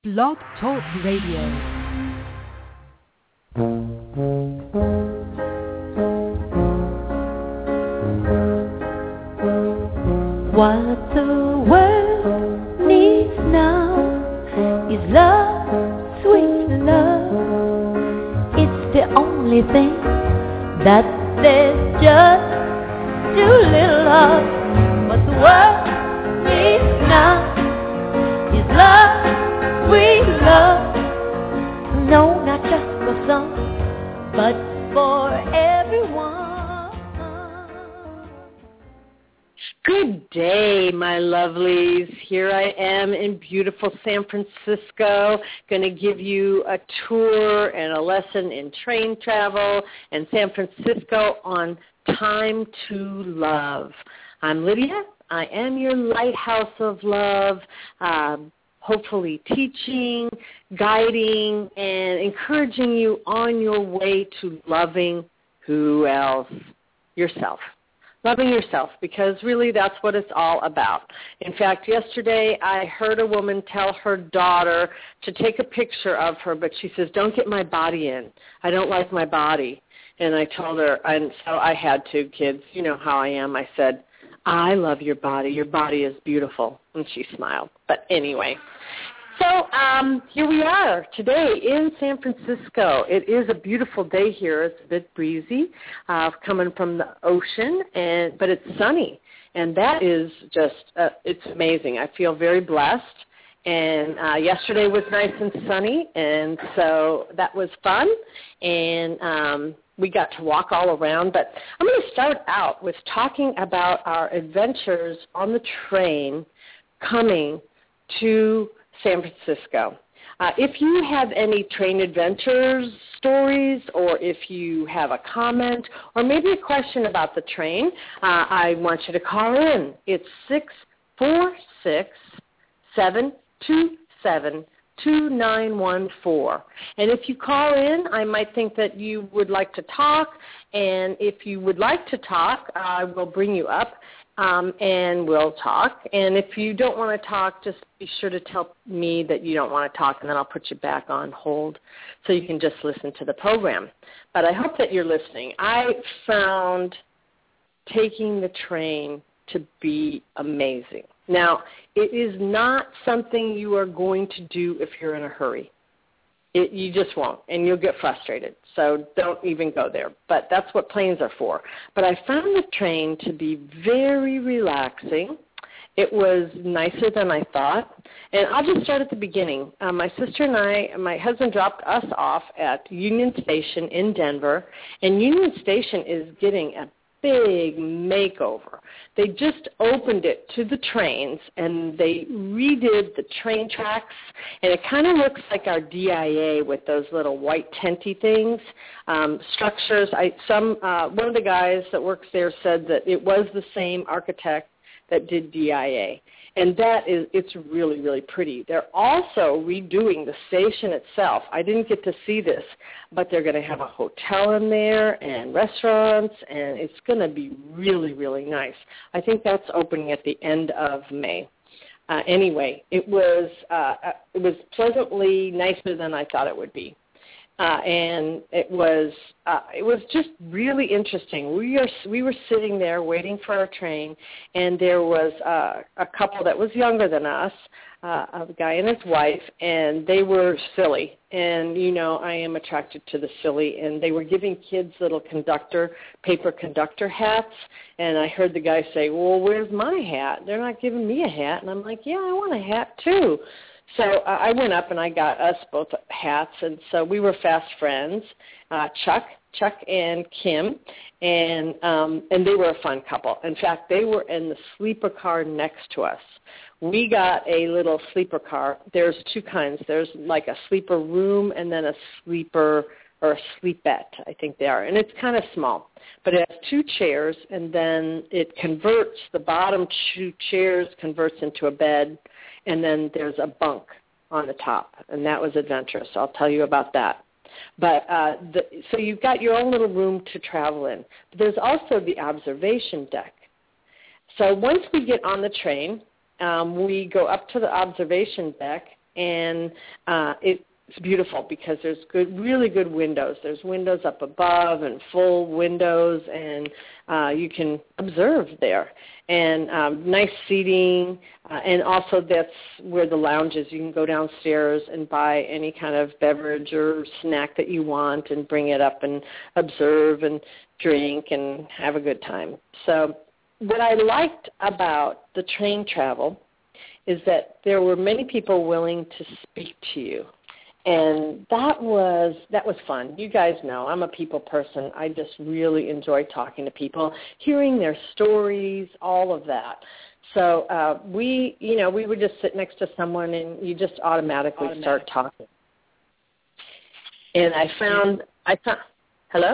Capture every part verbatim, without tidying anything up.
Blog Talk Radio. What the world needs now is love, sweet love. It's the only thing that there's just too little of. What the world needs now is love, sweet love. No, not just for some, but for everyone. Good day, my lovelies. Here I am in beautiful San Francisco, going to give you a tour and a lesson in train travel in San Francisco on time to love. I'm Lydia. I am your lighthouse of love, um, hopefully teaching, guiding, and encouraging you on your way to loving who else? Yourself. Loving yourself, because really that's what it's all about. In fact, yesterday I heard a woman tell her daughter to take a picture of her, but she says, don't get my body in. I don't like my body. And I told her, and so I had to, kids, you know how I am. I said, I love your body. Your body is beautiful. And she smiled. But anyway. So um, here we are today in San Francisco. It is a beautiful day here. It's a bit breezy, uh, coming from the ocean, and but it's sunny, and that is just uh, it's amazing. I feel very blessed. And uh, yesterday was nice and sunny, and so that was fun. And um, we got to walk all around. But I'm going to start out with talking about our adventures on the train coming to San Francisco. Uh, if you have any train adventures stories, or if you have a comment, or maybe a question about the train, uh, I want you to call in. It's six four six, seven two seven, two nine one four. And if you call in, I might think that you would like to talk, and if you would like to talk, I will bring you up. Um, and we'll talk. And if you don't want to talk, just be sure to tell me that you don't want to talk, and then I'll put you back on hold so you can just listen to the program. But I hope that you're listening. I found taking the train to be amazing. Now, it is not something you are going to do if you're in a hurry. It, you just won't, and you'll get frustrated. So don't even go there. But that's what planes are for. But I found the train to be very relaxing. It was nicer than I thought. And I'll just start at the beginning. Uh, my sister and I, my husband dropped us off at Union Station in Denver. And Union Station is getting a big makeover. They just opened it to the trains, and they redid the train tracks, and it kind of looks like our D I A with those little white tenty things, um, structures. I, some uh, one of the guys that works there said that it was the same architect that did D I A. And that is, it's really, really pretty. They're also redoing the station itself. I didn't get to see this, but they're going to have a hotel in there and restaurants, and it's going to be really, really nice. I think that's opening at the end of May. Uh, anyway, it was uh, it was pleasantly nicer than I thought it would be. Uh, and it was uh, it was just really interesting. We are we were sitting there waiting for our train, and there was uh, a couple that was younger than us, uh, a guy and his wife, and they were silly. And you know, I am attracted to the silly. And they were giving kids little conductor paper conductor hats, and I heard the guy say, "Well, where's my hat? They're not giving me a hat." And I'm like, "Yeah, I want a hat too." So uh, I went up and I got us both hats, and so we were fast friends, uh, Chuck, Chuck and Kim, and um, and they were a fun couple. In fact, they were in the sleeper car next to us. We got a little sleeper car. There's two kinds. There's like a sleeper room and then a sleeper or a sleepette, I think they are, and it's kind of small. But it has two chairs, and then it converts, the bottom two chairs converts into a bed, and then there's a bunk on the top, and that was adventurous. I'll tell you about that. But uh, the, so you've got your own little room to travel in. But there's also the observation deck. So once we get on the train, um, we go up to the observation deck, and uh, it, it's beautiful because there's good, really good windows. There's windows up above and full windows, and uh, you can observe there. And um, nice seating, uh, and also that's where the lounge is. You can go downstairs and buy any kind of beverage or snack that you want and bring it up and observe and drink and have a good time. So what I liked about the train travel is that there were many people willing to speak to you. And that was that was fun. You guys know I'm a people person. I just really enjoy talking to people, hearing their stories, all of that. So uh, we, you know, we would just sit next to someone, and you just automatically Automatic. start talking. And I found, I found, hello?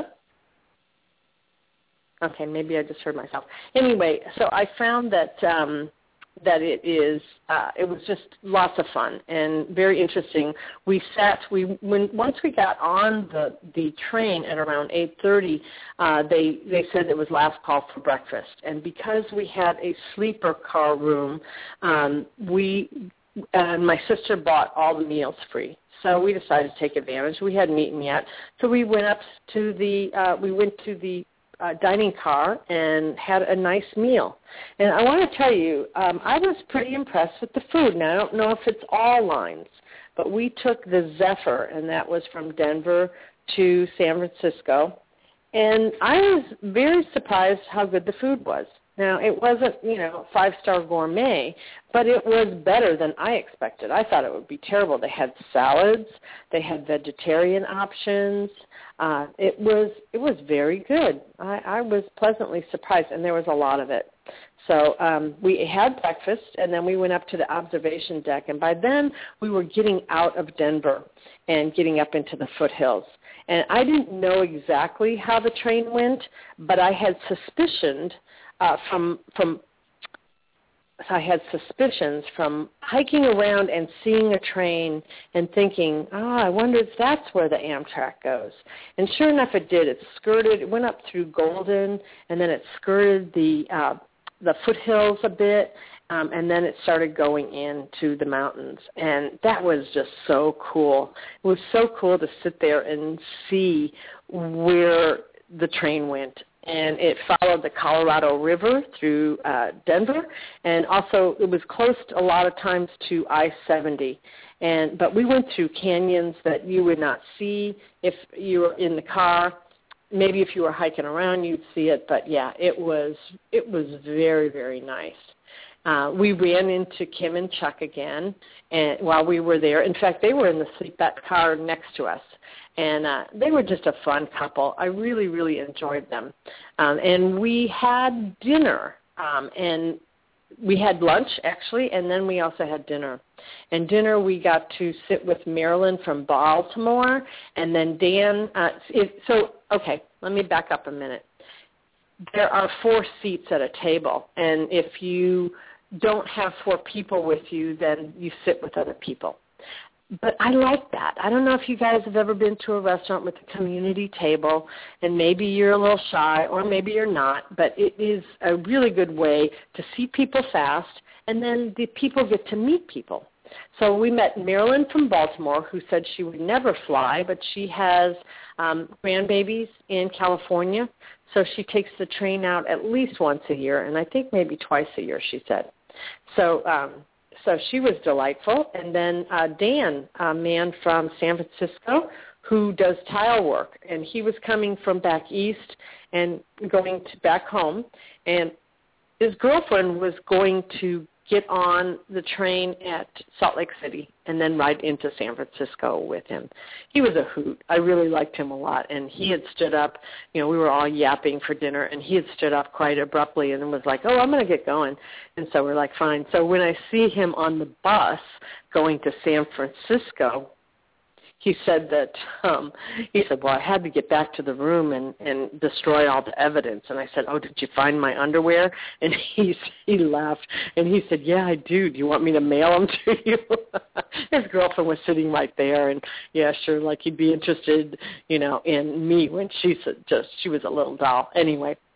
Okay, maybe I just heard myself. Anyway, so I found that. Um, that it is, uh, it was just lots of fun and very interesting. We sat, we when once we got on the, the train at around eight thirty, uh, they, they said it was last call for breakfast. And because we had a sleeper car room, um, we, and my sister bought all the meals free. So we decided to take advantage. We hadn't eaten yet. So we went up to the, uh, we went to the Uh, dining car and had a nice meal. And I want to tell you, um, I was pretty impressed with the food. Now, I don't know if it's all lines, but we took the Zephyr, and that was from Denver to San Francisco. And I was very surprised how good the food was. Now, it wasn't, you know, five-star gourmet, but it was better than I expected. I thought it would be terrible. They had salads. They had vegetarian options. Uh, it was it was very good. I, I was pleasantly surprised, and there was a lot of it. So um, we had breakfast, and then we went up to the observation deck, and by then we were getting out of Denver and getting up into the foothills. And I didn't know exactly how the train went, but I had suspicioned uh, from from I had suspicions from hiking around and seeing a train and thinking, oh, I wonder if that's where the Amtrak goes. And sure enough, it did. It skirted, it went up through Golden, and then it skirted the uh, the foothills a bit, um, and then it started going into the mountains. And that was just so cool. It was so cool to sit there and see where the train went. And it followed the Colorado River through uh, Denver, and also it was close a lot of times to I seventy. And but we went through canyons that you would not see if you were in the car. Maybe if you were hiking around, you'd see it. But yeah, it was it was very very nice. Uh, we ran into Kim and Chuck again, and while we were there, in fact, they were in the sleepette car next to us. And uh, they were just a fun couple. I really, really enjoyed them. Um, and we had dinner, um, and we had lunch, actually, and then we also had dinner. And dinner, we got to sit with Marilyn from Baltimore, and then Dan. Uh, it, so, okay, let me back up a minute. There are four seats at a table, and if you don't have four people with you, then you sit with other people. But I like that. I don't know if you guys have ever been to a restaurant with a community table, and maybe you're a little shy or maybe you're not, but it is a really good way to see people fast, and then the people get to meet people. So we met Marilyn from Baltimore, who said she would never fly, but she has um, grandbabies in California, so she takes the train out at least once a year, and I think maybe twice a year, she said. So um So she was delightful. And then uh, Dan, a man from San Francisco, who does tile work, and he was coming from back east and going to back home, and his girlfriend was going to get on the train at Salt Lake City and then ride into San Francisco with him. He was a hoot. I really liked him a lot, and he had stood up. You know, we were all yapping for dinner, and he had stood up quite abruptly and was like, oh, I'm going to get going. And so we're like, fine. So when I see him on the bus going to San Francisco, he said that, um, he said, well, I had to get back to the room and, and destroy all the evidence. And I said, oh, did you find my underwear? And he, he laughed, and he said, yeah, I do. Do you want me to mail them to you? His girlfriend was sitting right there, and, yeah, sure, like he'd be interested, you know, in me when she said just, she was a little doll. Anyway,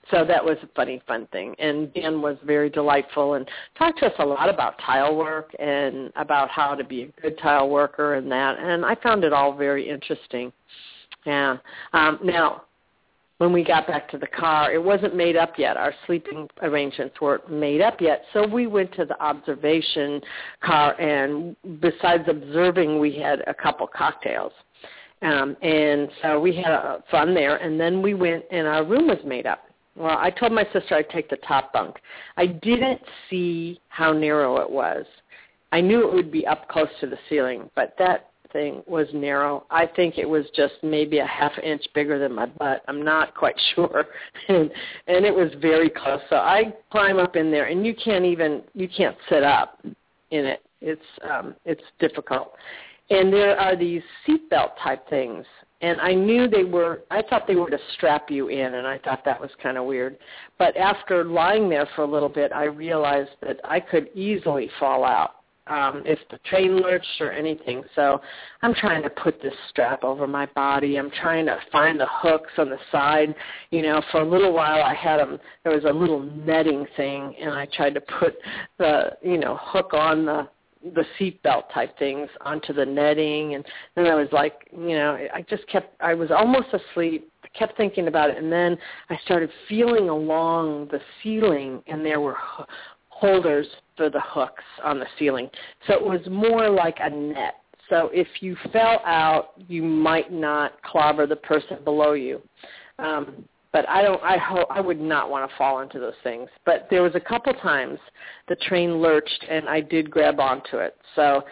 so that was a funny, fun thing. And Dan was very delightful and talked to us a lot about tile work and about how to be a good tile worker and that. And I found it all very interesting. Yeah. Um, now, when we got back to the car, it wasn't made up yet. Our sleeping arrangements weren't made up yet. So we went to the observation car, and besides observing, we had a couple cocktails. Um, and so we had uh, fun there, and then we went, and our room was made up. Well, I told my sister I'd take the top bunk. I didn't see how narrow it was. I knew it would be up close to the ceiling, but that thing was narrow. I think it was just maybe a half inch bigger than my butt. I'm not quite sure. and, and it was very close. So I climb up in there, and you can't even, you can't sit up in it. It's, um, it's difficult. And there are these seatbelt type things. And I knew they were, I thought they were to strap you in, and I thought that was kind of weird. But after lying there for a little bit, I realized that I could easily fall out um, if the train lurched or anything. So I'm trying to put this strap over my body. I'm trying to find the hooks on the side. You know, for a little while I had them, there was a little netting thing, and I tried to put the, you know, hook on the, the seatbelt type things onto the netting, and then I was like, you know, I just kept, I was almost asleep, I kept thinking about it, and then I started feeling along the ceiling, and there were h- holders for the hooks on the ceiling. So it was more like a net. So if you fell out, you might not clobber the person below you. Um, But I don't. I hope I would not want to fall into those things. But there was a couple times the train lurched, and I did grab onto it. So,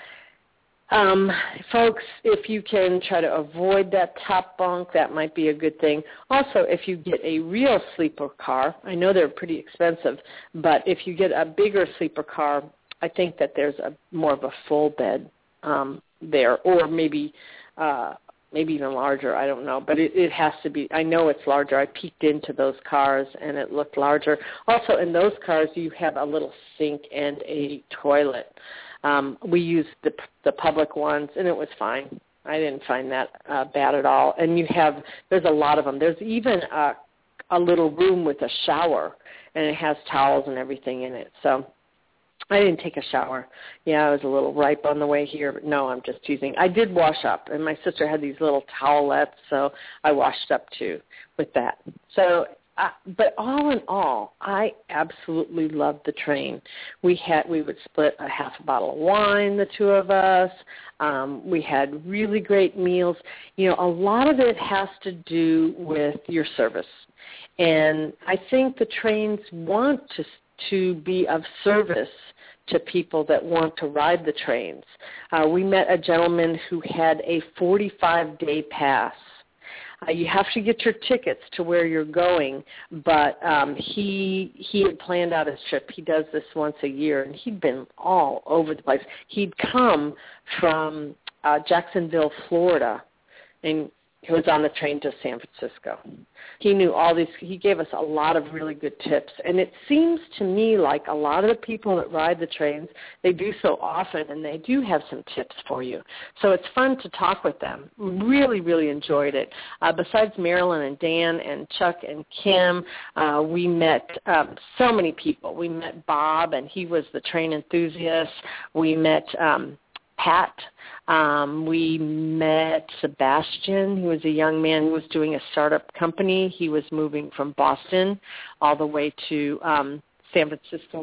um, folks, if you can try to avoid that top bunk, that might be a good thing. Also, if you get a real sleeper car, I know they're pretty expensive, but if you get a bigger sleeper car, I think that there's a more of a full bed um, there, or maybe. Uh, maybe even larger, I don't know. But it, it has to be, I know it's larger. I peeked into those cars, and it looked larger. Also, in those cars, you have a little sink and a toilet. Um, we used the, the public ones, and it was fine. I didn't find that uh, bad at all. And you have, there's a lot of them. There's even a, a little room with a shower, and it has towels and everything in it. So I didn't take a shower. Yeah, I was a little ripe on the way here, but no, I'm just teasing. I did wash up, and my sister had these little towelettes, so I washed up too with that. So, uh, but all in all, I absolutely loved the train. We had we would split a half a bottle of wine, the two of us. Um, we had really great meals. You know, a lot of it has to do with your service, and I think the trains want to to be of service to people that want to ride the trains. Uh, we met a gentleman who had a forty-five day pass. Uh, you have to get your tickets to where you're going, but um, he he had planned out his trip. He does this once a year, and he'd been all over the place. He'd come from uh, Jacksonville, Florida, and he was on the train to San Francisco. He knew all these. He gave us a lot of really good tips. And it seems to me like a lot of the people that ride the trains, they do so often, and they do have some tips for you. So it's fun to talk with them. Really, really enjoyed it. Uh, besides Marilyn and Dan and Chuck and Kim, uh, we met um, so many people. We met Bob, and he was the train enthusiast. We met um, Pat. Um, we met Sebastian. He was a young man who was doing a startup company. He was moving from Boston all the way to um, San Francisco,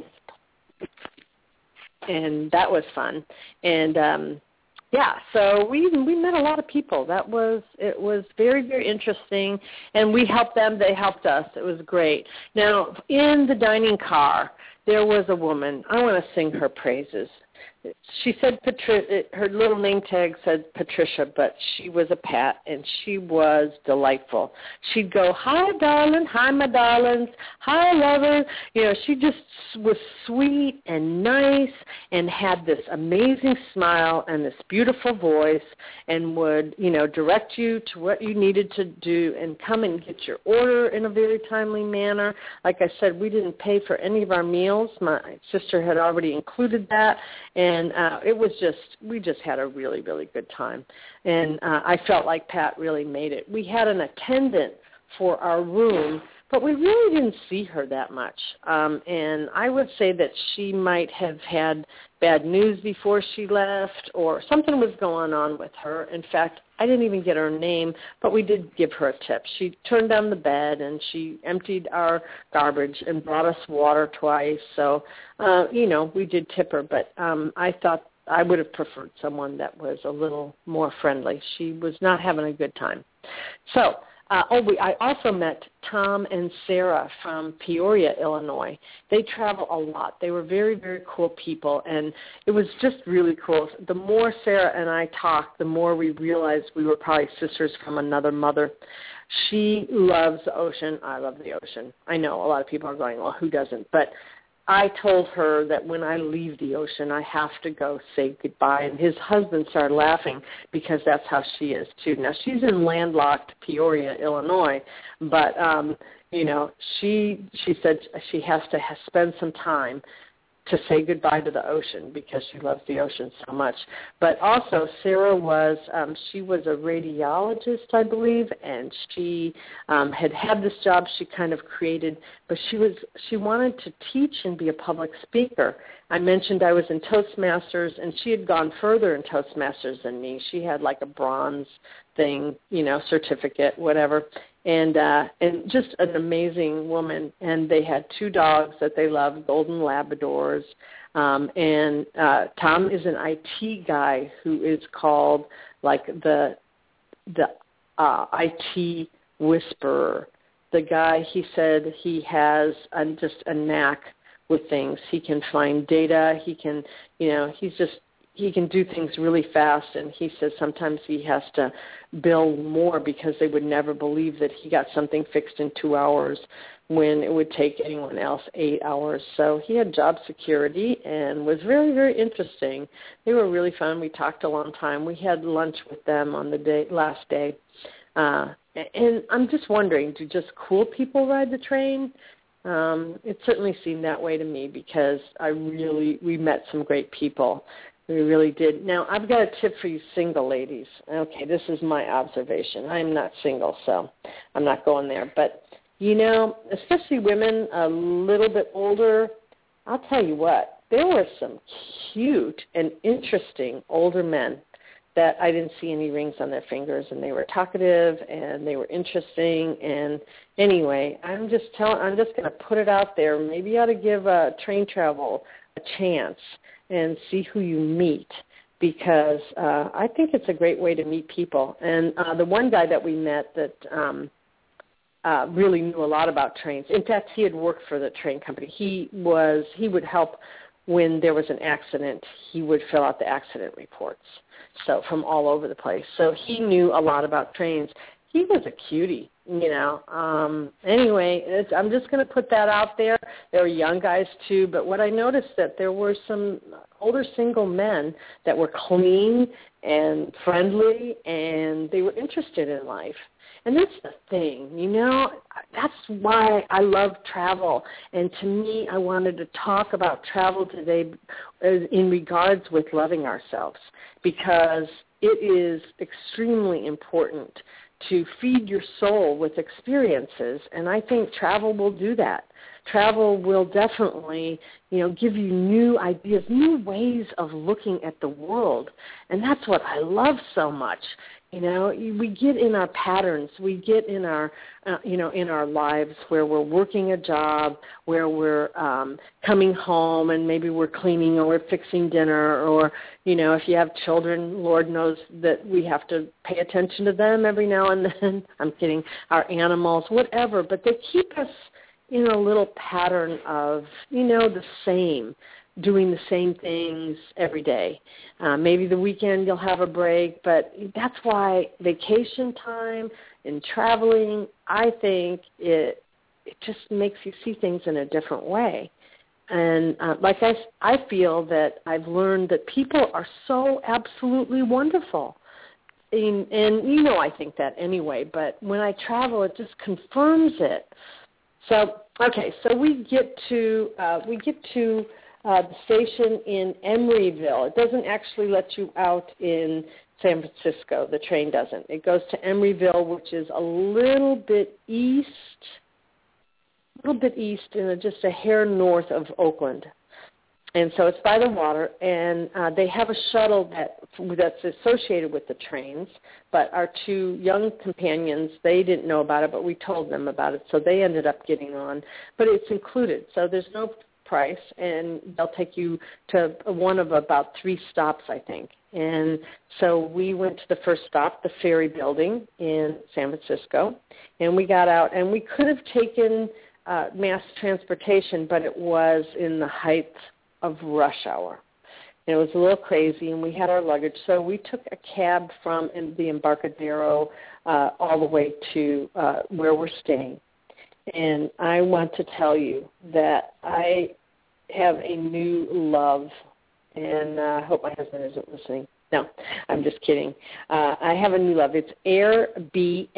and that was fun. And um, yeah, so we we met a lot of people. That was it was very very interesting, and we helped them. They helped us. It was great. Now in the dining car, there was a woman. I want to sing her praises. She said Patri- her little name tag said Patricia, but she was a Pat, and she was delightful. She'd go, "Hi, darling. Hi, my darlings. Hi, lover." You know, she just was sweet and nice and had this amazing smile and this beautiful voice, and would, you know, direct you to what you needed to do and come and get your order in a very timely manner. Like I said, we didn't pay for any of our meals. My sister had already included that, and And uh, it was just, we just had a really, really good time. And uh, I felt like Pat really made it. We had an attendant for our room, but we really didn't see her that much. Um, and I would say that she might have had bad news before she left, or something was going on with her. In fact, I didn't even get her name, but we did give her a tip. She turned down the bed, and she emptied our garbage and brought us water twice. So, uh, you know, we did tip her, but um, I thought I would have preferred someone that was a little more friendly. She was not having a good time. So, Uh, oh, we, I also met Tom and Sarah from Peoria, Illinois. They travel a lot. They were very, very cool people, and it was just really cool. The more Sarah and I talked, the more we realized we were probably sisters from another mother. She loves the ocean. I love the ocean. I know a lot of people are going, well, who doesn't? But I told her that when I leave the ocean, I have to go say goodbye. And his husband started laughing because that's how she is, too. Now, she's in landlocked Peoria, Illinois, but, um, you know, she she said she has to ha- spend some time to say goodbye to the ocean because she loves the ocean so much. But also, Sarah was, um, she was a radiologist, I believe, and she um, had had this job she kind of created, but she was she wanted to teach and be a public speaker. I mentioned I was in Toastmasters, and she had gone further in Toastmasters than me. She had like a bronze thing, you know, certificate, whatever. And uh, and just an amazing woman. And they had two dogs that they loved, golden Labradors. Um, and uh, Tom is an I T guy who is called like the the uh, I T whisperer. The guy, he said, he has a, just a knack with things. He can find data. He can, you know, he's just he can do things really fast, and he says sometimes he has to bill more because they would never believe that he got something fixed in two hours when it would take anyone else eight hours. So he had job security and was very, very interesting. They were really fun. We talked a long time. We had lunch with them on the day last day. Uh, and I'm just wondering, do just cool people ride the train? Um, it certainly seemed that way to me because I really, we met some great people. We really did. Now, I've got a tip for you single ladies. Okay, this is my observation. I'm not single, so I'm not going there. But, you know, especially women a little bit older, I'll tell you what, there were some cute and interesting older men that I didn't see any rings on their fingers, and they were talkative, and they were interesting. And anyway, I'm just telling, I'm just going to put it out there. Maybe you ought to give uh, train travel a chance and see who you meet, because uh, I think it's a great way to meet people. And uh, the one guy that we met that um, uh, really knew a lot about trains. In fact, he had worked for the train company. He was he would help when there was an accident. He would fill out the accident reports, so from all over the place. So he knew a lot about trains. He was a cutie, you know. Um, anyway, it's, I'm just going to put that out there. There were young guys, too, but what I noticed that there were some older single men that were clean and friendly, and they were interested in life. And that's the thing, you know, that's why I love travel. And to me, I wanted to talk about travel today in regards with loving ourselves, because it is extremely important to feed your soul with experiences, and I think travel will do that. Travel will definitely, you know, give you new ideas, new ways of looking at the world, and that's what I love so much. You know, we get in our patterns, we get in our, uh, you know, in our lives where we're working a job, where we're um, coming home and maybe we're cleaning or we're fixing dinner, or, you know, if you have children, Lord knows that we have to pay attention to them every now and then. I'm kidding, our animals, whatever, but they keep us in a little pattern of, you know, the same, doing the same things every day. Uh, maybe the weekend you'll have a break, but that's why vacation time and traveling, I think it it just makes you see things in a different way. And uh, like I, I feel that I've learned that people are so absolutely wonderful. And, and you know I think that anyway, but when I travel, it just confirms it. So, okay, so we get to, uh, we get to, Uh, the station in Emeryville. It doesn't actually let you out in San Francisco. The train doesn't. It goes to Emeryville, which is a little bit east, a little bit east and just a hair north of Oakland. And so it's by the water, and uh, they have a shuttle that that's associated with the trains, but our two young companions, they didn't know about it, but we told them about it, so they ended up getting on. But it's included, so there's no price, and they'll take you to one of about three stops, I think. And so we went to the first stop, the Ferry Building in San Francisco, and we got out, and we could have taken uh, mass transportation, but it was in the height of rush hour. And it was a little crazy, and we had our luggage, so we took a cab from the Embarcadero uh, all the way to uh, where we're staying. And I want to tell you that I have a new love, and uh, I hope my husband isn't listening. No, I'm just kidding. Uh, I have a new love. It's Airbnb,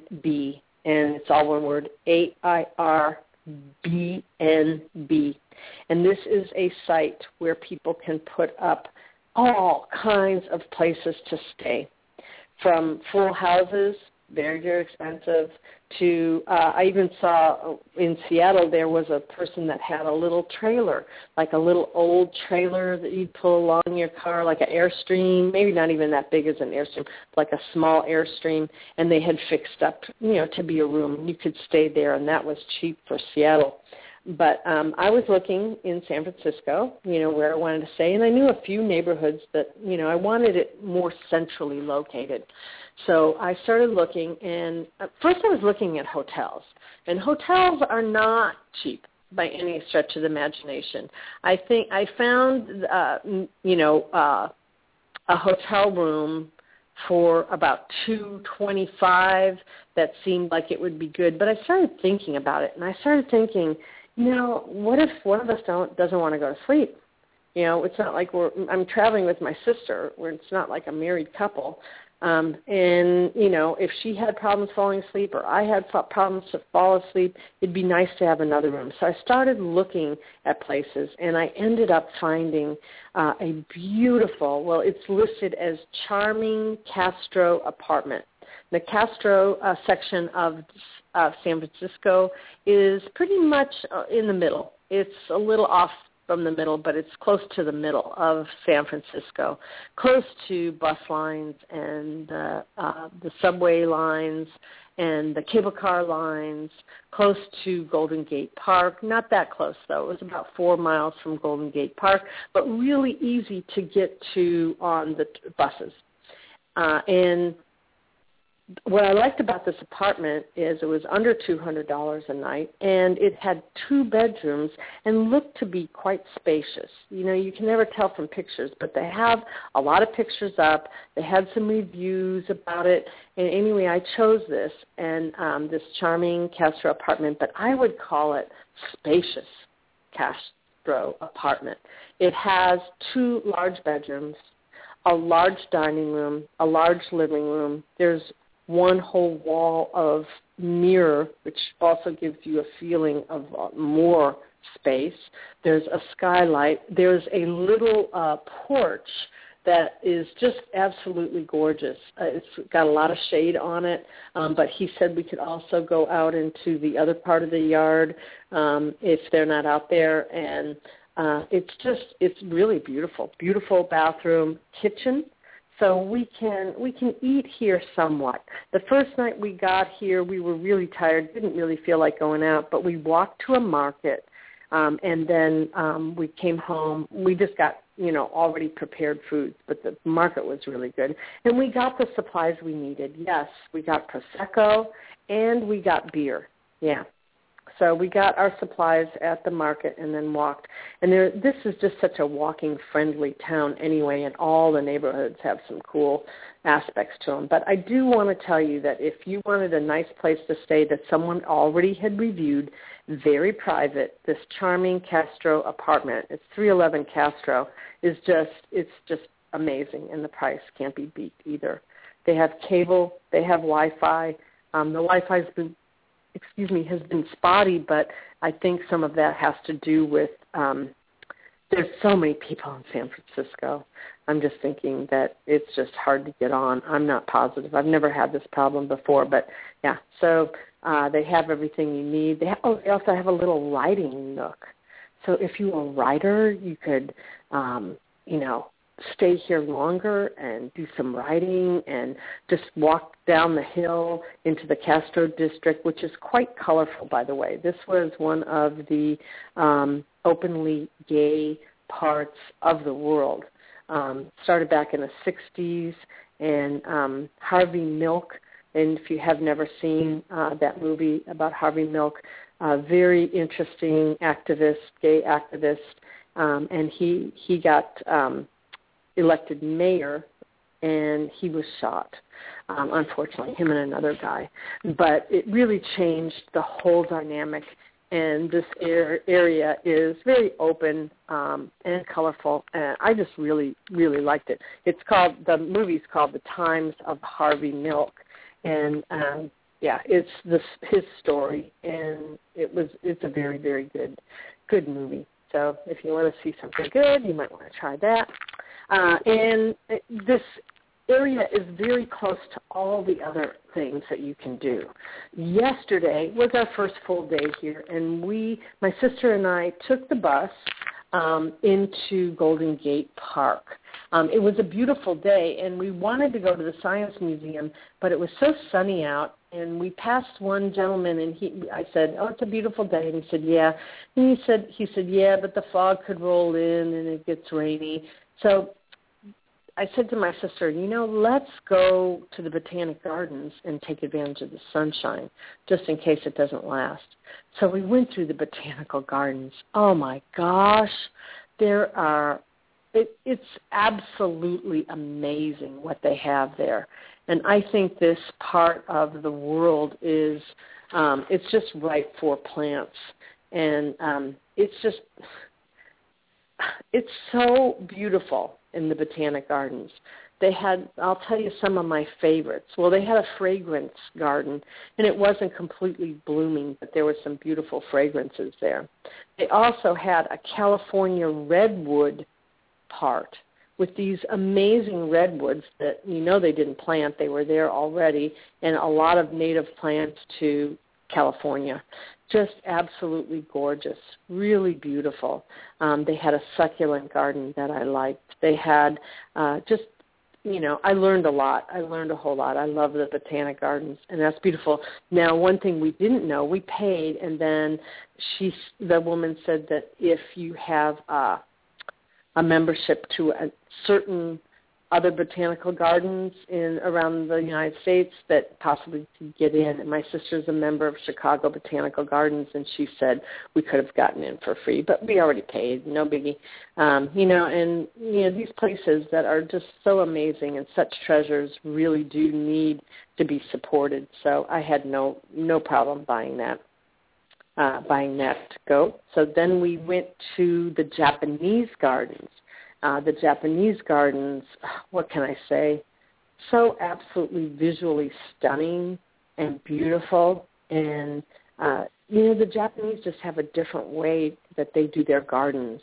and it's all one word, A I R B N B. And this is a site where people can put up all kinds of places to stay, from full houses, very, very expensive, to uh, I even saw in Seattle there was a person that had a little trailer, like a little old trailer that you'd pull along your car, like an Airstream, maybe not even that big as an Airstream, like a small Airstream, and they had fixed up, you know, to be a room. You could stay there, and that was cheap for Seattle. But um, I was looking in San Francisco, you know, where I wanted to stay, and I knew a few neighborhoods that, you know, I wanted it more centrally located. So I started looking, and at first I was looking at hotels, and hotels are not cheap by any stretch of the imagination. I think I found, uh, you know, uh, a hotel room for about two twenty-five that seemed like it would be good, but I started thinking about it, and I started thinking, you know, what if one of us don't doesn't want to go to sleep? You know, it's not like we're I'm traveling with my sister, where it's not like a married couple. Um, and, you know, if she had problems falling asleep or I had problems to fall asleep, it'd be nice to have another room. So I started looking at places, and I ended up finding uh, a beautiful, well, it's listed as Charming Castro Apartment. The Castro uh, section of uh, San Francisco is pretty much uh, in the middle. It's a little off from the middle, but it's close to the middle of San Francisco, close to bus lines and uh, uh, the subway lines and the cable car lines, close to Golden Gate Park. Not that close, though. It was about four miles from Golden Gate Park, but really easy to get to on the t- buses. Uh, and what I liked about this apartment is it was under two hundred dollars a night, and it had two bedrooms and looked to be quite spacious. You know, you can never tell from pictures, but they have a lot of pictures up. They had some reviews about it. And anyway, I chose this, and um, this Charming Castro Apartment, but I would call it spacious Castro Apartment. It has two large bedrooms, a large dining room, a large living room. There's one whole wall of mirror, which also gives you a feeling of uh, more space. There's a skylight. There's a little uh, porch that is just absolutely gorgeous. Uh, it's got a lot of shade on it, um, but he said we could also go out into the other part of the yard um, if they're not out there. And uh, it's just, it's really beautiful. Beautiful bathroom, kitchen. So we can we can eat here somewhat. The first night we got here, we were really tired, didn't really feel like going out, but we walked to a market, um, and then um, we came home. We just got, you know, already prepared foods, but the market was really good. And we got the supplies we needed. Yes, we got Prosecco, and we got beer. Yeah. So we got our supplies at the market and then walked. And there, this is just such a walking-friendly town anyway, and all the neighborhoods have some cool aspects to them. But I do want to tell you that if you wanted a nice place to stay that someone already had reviewed, very private, this Charming Castro Apartment, it's three eleven Castro, is just, it's just amazing, and the price can't be beat either. They have cable, they have Wi-Fi. Um, the Wi-Fi's been excuse me, has been spotty, but I think some of that has to do with um, there's so many people in San Francisco. I'm just thinking that it's just hard to get on. I'm not positive. I've never had this problem before, but yeah. So uh, they have everything you need. They have, oh, they also have a little writing nook. So if you were a writer, you could, um, you know, stay here longer and do some writing and just walk down the hill into the Castro district, which is quite colorful, by the way. This was one of the um, openly gay parts of the world. Um, started back in the sixties, and um, Harvey Milk, and if you have never seen uh, that movie about Harvey Milk, uh, very interesting activist, gay activist, um, and he, he got... Um, elected mayor, and he was shot, um, unfortunately, him and another guy. But it really changed the whole dynamic, and this air, area is very open um, and colorful, and I just really, really liked it. It's called, the movie's called The Times of Harvey Milk, and um, yeah, it's this, his story, and it was, it's a very, very good, good movie. So if you want to see something good, you might want to try that. Uh, and this area is very close to all the other things that you can do. Yesterday was our first full day here, and we, my sister and I, took the bus um, into Golden Gate Park. Um, it was a beautiful day, and we wanted to go to the Science Museum, but it was so sunny out, and we passed one gentleman, and he, I said, "Oh, it's a beautiful day," and he said, "Yeah," and he said, he said, "Yeah, but the fog could roll in, and it gets rainy." So I said to my sister, you know, let's go to the Botanic Gardens and take advantage of the sunshine, just in case it doesn't last. So we went through the Botanical Gardens. Oh, my gosh. There are, it, it's absolutely amazing what they have there. And I think this part of the world is, um, it's just right for plants. And um, it's just, it's so beautiful in the Botanic Gardens. They had, I'll tell you some of my favorites. Well, they had a fragrance garden, and it wasn't completely blooming, but there were some beautiful fragrances there. They also had a California redwood part with these amazing redwoods that, you know, they didn't plant. They were there already, and a lot of native plants to California. Just absolutely gorgeous, really beautiful. Um, they had a succulent garden that I liked. They had uh, just, you know, I learned a lot. I learned a whole lot. I love the Botanic Gardens, and that's beautiful. Now, one thing we didn't know, we paid, and then she, the woman said that if you have uh, a membership to a certain other botanical gardens in around the United States, that possibly could get in. And my sister's a member of Chicago Botanical Gardens, and she said we could have gotten in for free, but we already paid, no biggie. Um, you know, and you know, these places that are just so amazing and such treasures really do need to be supported. So I had no no problem buying that. Uh, buying that to go. So then we went to the Japanese gardens. Uh, the Japanese gardens, what can I say, so absolutely visually stunning and beautiful. And, uh, you know, the Japanese just have a different way that they do their gardens.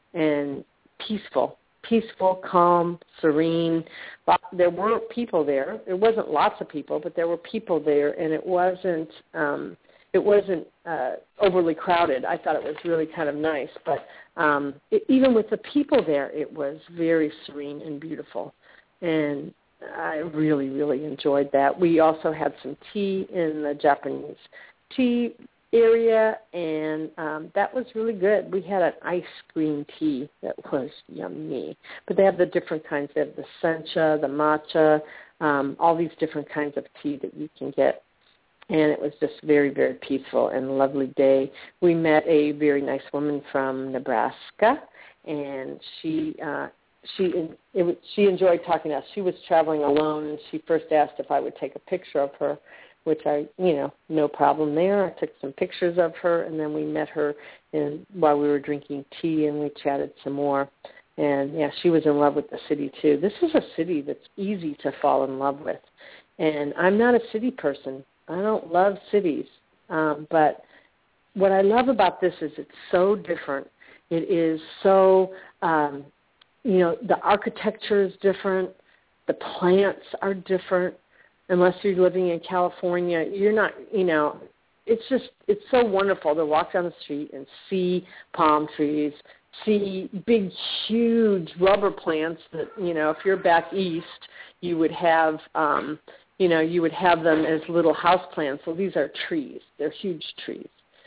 And peaceful, peaceful, calm, serene. But there were people there. There wasn't lots of people, but there were people there, and it wasn't um, it wasn't uh, overly crowded. I thought it was really kind of nice. But um, it, even with the people there, it was very serene and beautiful. And I really, really enjoyed that. We also had some tea in the Japanese tea area, and um, that was really good. We had an ice green tea that was yummy. But they have the different kinds. They have the sencha, the matcha, um, all these different kinds of tea that you can get. And it was just very, very peaceful and a lovely day. We met a very nice woman from Nebraska, and she uh, she it, she enjoyed talking to us. She was traveling alone, and she first asked if I would take a picture of her, which I, you know, no problem there. I took some pictures of her, and then we met her in, while we were drinking tea, and we chatted some more. And, yeah, she was in love with the city, too. This is a city that's easy to fall in love with. And I'm not a city person. I don't love cities, um, but what I love about this is it's so different. It is so um, you know, the architecture is different. The plants are different. Unless you're living in California, you're not, you know, it's just, it's so wonderful to walk down the street and see palm trees, see big, huge rubber plants that, you know, if you're back east, you would have, um, you know, you would have them as little house plants. So these are trees. They're huge trees.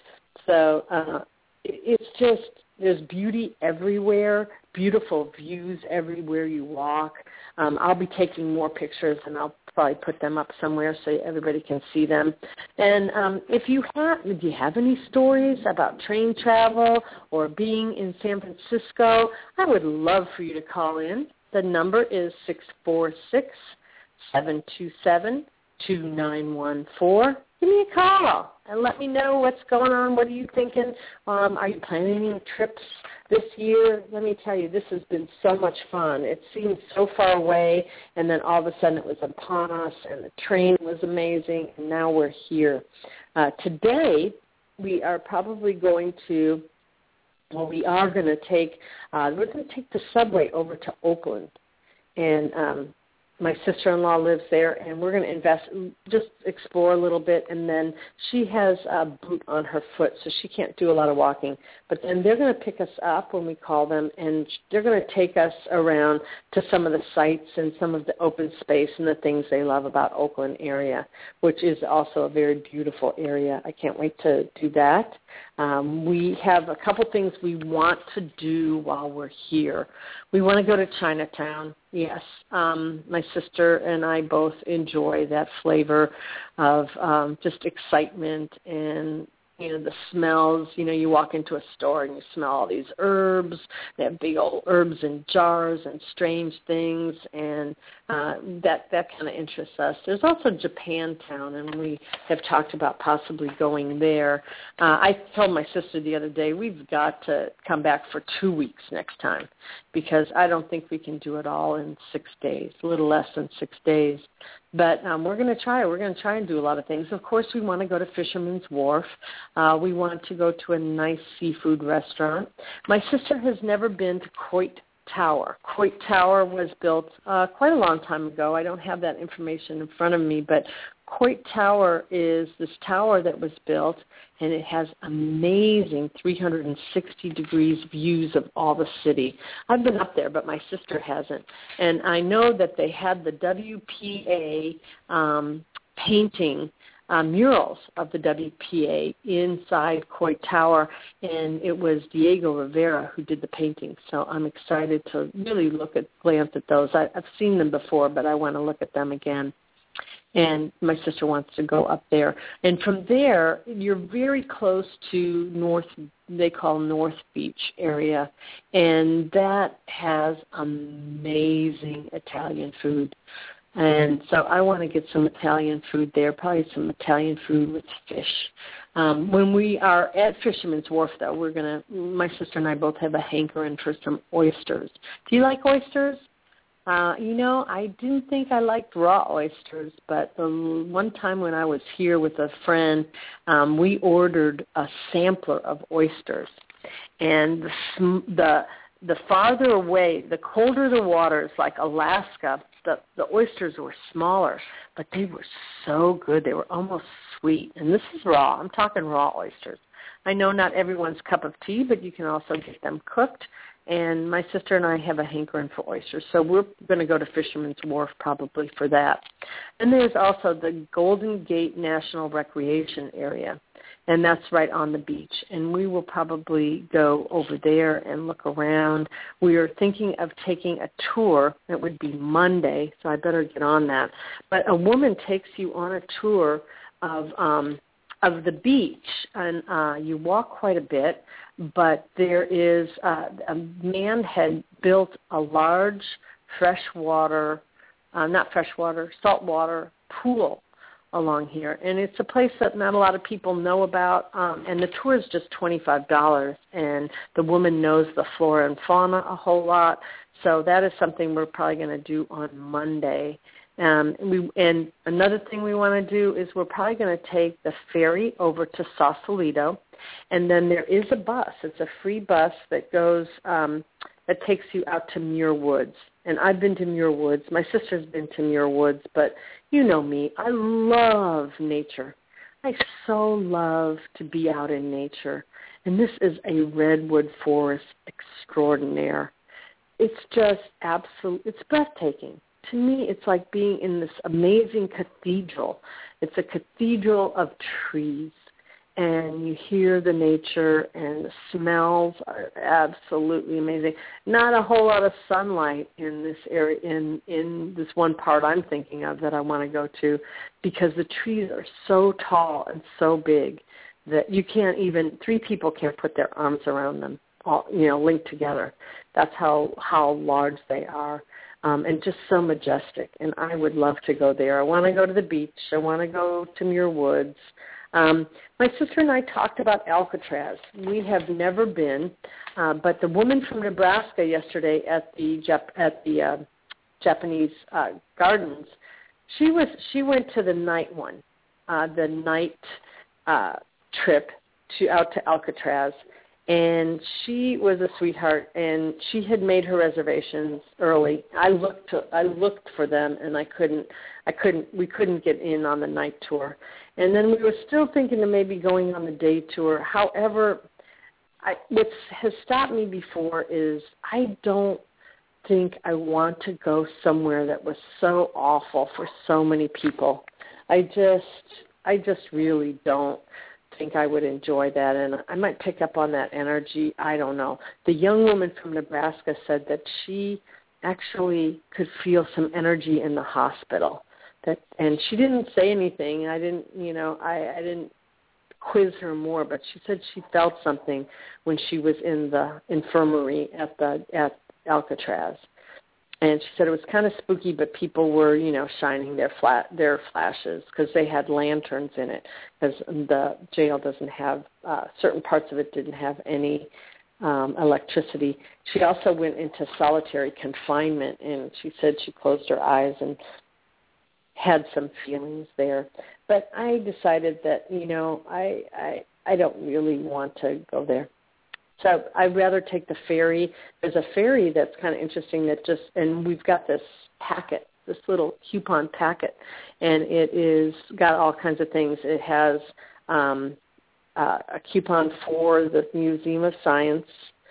So uh, it's just, there's beauty everywhere, beautiful views everywhere you walk. Um, I'll be taking more pictures, and I'll probably put them up somewhere so everybody can see them. And um, if you have, do you have any stories about train travel or being in San Francisco, I would love for you to call in. The number is six four six, seven two seven, two nine one four. Give me a call and let me know what's going on. What are you thinking? Um, are you planning any trips this year? Let me tell you, this has been so much fun. It seemed so far away, and then all of a sudden it was upon us, and the train was amazing, and now we're here. Uh, today, we are probably going to, well, we are going to take, uh, we're going to take the subway over to Oakland, and um, my sister-in-law lives there, and we're going to invest, just explore a little bit, and then she has a boot on her foot, so she can't do a lot of walking. But then they're going to pick us up when we call them, and they're going to take us around to some of the sites and some of the open space and the things they love about Oakland area, which is also a very beautiful area. I can't wait to do that. Um, we have a couple things we want to do while we're here. We want to go to Chinatown. Yes, um, my sister and I both enjoy that flavor of um, just excitement and, you know, the smells. You know, you walk into a store and you smell all these herbs. They have big old herbs in jars and strange things, and uh, that, that kind of interests us. There's also Japantown, and we have talked about possibly going there. Uh, I told my sister the other day, we've got to come back for two weeks next time because I don't think we can do it all in six days, a little less than six days. But um, we're going to try. We're going to try and do a lot of things. Of course, we want to go to Fisherman's Wharf. Uh, we want to go to a nice seafood restaurant. My sister has never been to Coit Tower. Coit Tower was built uh, quite a long time ago. I don't have that information in front of me, but Coit Tower is this tower that was built, and it has amazing three hundred sixty degrees views of all the city. I've been up there, but my sister hasn't. And I know that they had the W P A um, painting uh, murals of the W P A inside Coit Tower, and it was Diego Rivera who did the painting. So I'm excited to really look at, glance at those. I, I've seen them before, but I want to look at them again. And my sister wants to go up there. And from there, you're very close to North, they call North Beach area, and that has amazing Italian food. And so I want to get some Italian food there, probably some Italian food with fish. Um, when we are at Fisherman's Wharf, though, we're going to, my sister and I both have a hankering for some oysters. Do you like oysters? Uh, you know, I didn't think I liked raw oysters, but the one time when I was here with a friend, um, we ordered a sampler of oysters. And the, the the farther away, the colder the water is, like Alaska, the, the oysters were smaller, but they were so good. They were almost sweet. And this is raw. I'm talking raw oysters. I know not everyone's cup of tea, but you can also get them cooked. And my sister and I have a hankering for oysters, so we're going to go to Fisherman's Wharf probably for that. And there's also the Golden Gate National Recreation Area, and that's right on the beach. And we will probably go over there and look around. We are thinking of taking a tour. It would be Monday, so I better get on that. But a woman takes you on a tour of um, of the beach, and uh, you walk quite a bit. But there is, uh, a man had built a large freshwater, uh, not freshwater, saltwater pool along here. And it's a place that not a lot of people know about, um, and the tour is just twenty-five dollars. And the woman knows the flora and fauna a whole lot. So that is something we're probably going to do on Monday. Um, and, we, and another thing we want to do is we're probably going to take the ferry over to Sausalito, and then there is a bus. It's a free bus that goes um, that takes you out to Muir Woods. And I've been to Muir Woods. My sister's been to Muir Woods, but you know me. I love nature. I so love to be out in nature. And this is a redwood forest extraordinaire. It's just absolute, it's breathtaking. To me, it's like being in this amazing cathedral. It's a cathedral of trees. And you hear the nature, and the smells are absolutely amazing. Not a whole lot of sunlight in this area, in, in this one part I'm thinking of that I want to go to, because the trees are so tall and so big that you can't even, three people can't put their arms around them, all, you know, linked together. That's how, how large they are. Um, and just so majestic. And I would love to go there. I want to go to the beach. I want to go to Muir Woods. Um, my sister and I talked about Alcatraz. We have never been, uh, but the woman from Nebraska yesterday at the Jap- at the uh, Japanese uh, gardens, she was she went to the night one, uh, the night uh, trip to out to Alcatraz, and she was a sweetheart, and she had made her reservations early. I looked to, I looked for them, and I couldn't I couldn't we couldn't get in on the night tour. And then we were still thinking of maybe going on the day tour. However, I, what has stopped me before is I don't think I want to go somewhere that was so awful for so many people. I just, I just really don't think I would enjoy that, and I might pick up on that energy. I don't know. The young woman from Nebraska said that she actually could feel some energy in the hospital. That, and she didn't say anything. I didn't, you know, I, I didn't quiz her more, but she said she felt something when she was in the infirmary at the at Alcatraz. And she said it was kind of spooky, but people were, you know, shining their flat their flashes because they had lanterns in it, because the jail doesn't have uh, certain parts of it didn't have any um, electricity. She also went into solitary confinement, and she said she closed her eyes and had some feelings there. But I decided that, you know, I, I I don't really want to go there. So I'd rather take the ferry. There's a ferry that's kind of interesting that just, and we've got this packet, this little coupon packet, and it is got all kinds of things. It has um, uh, a coupon for the Museum of Science,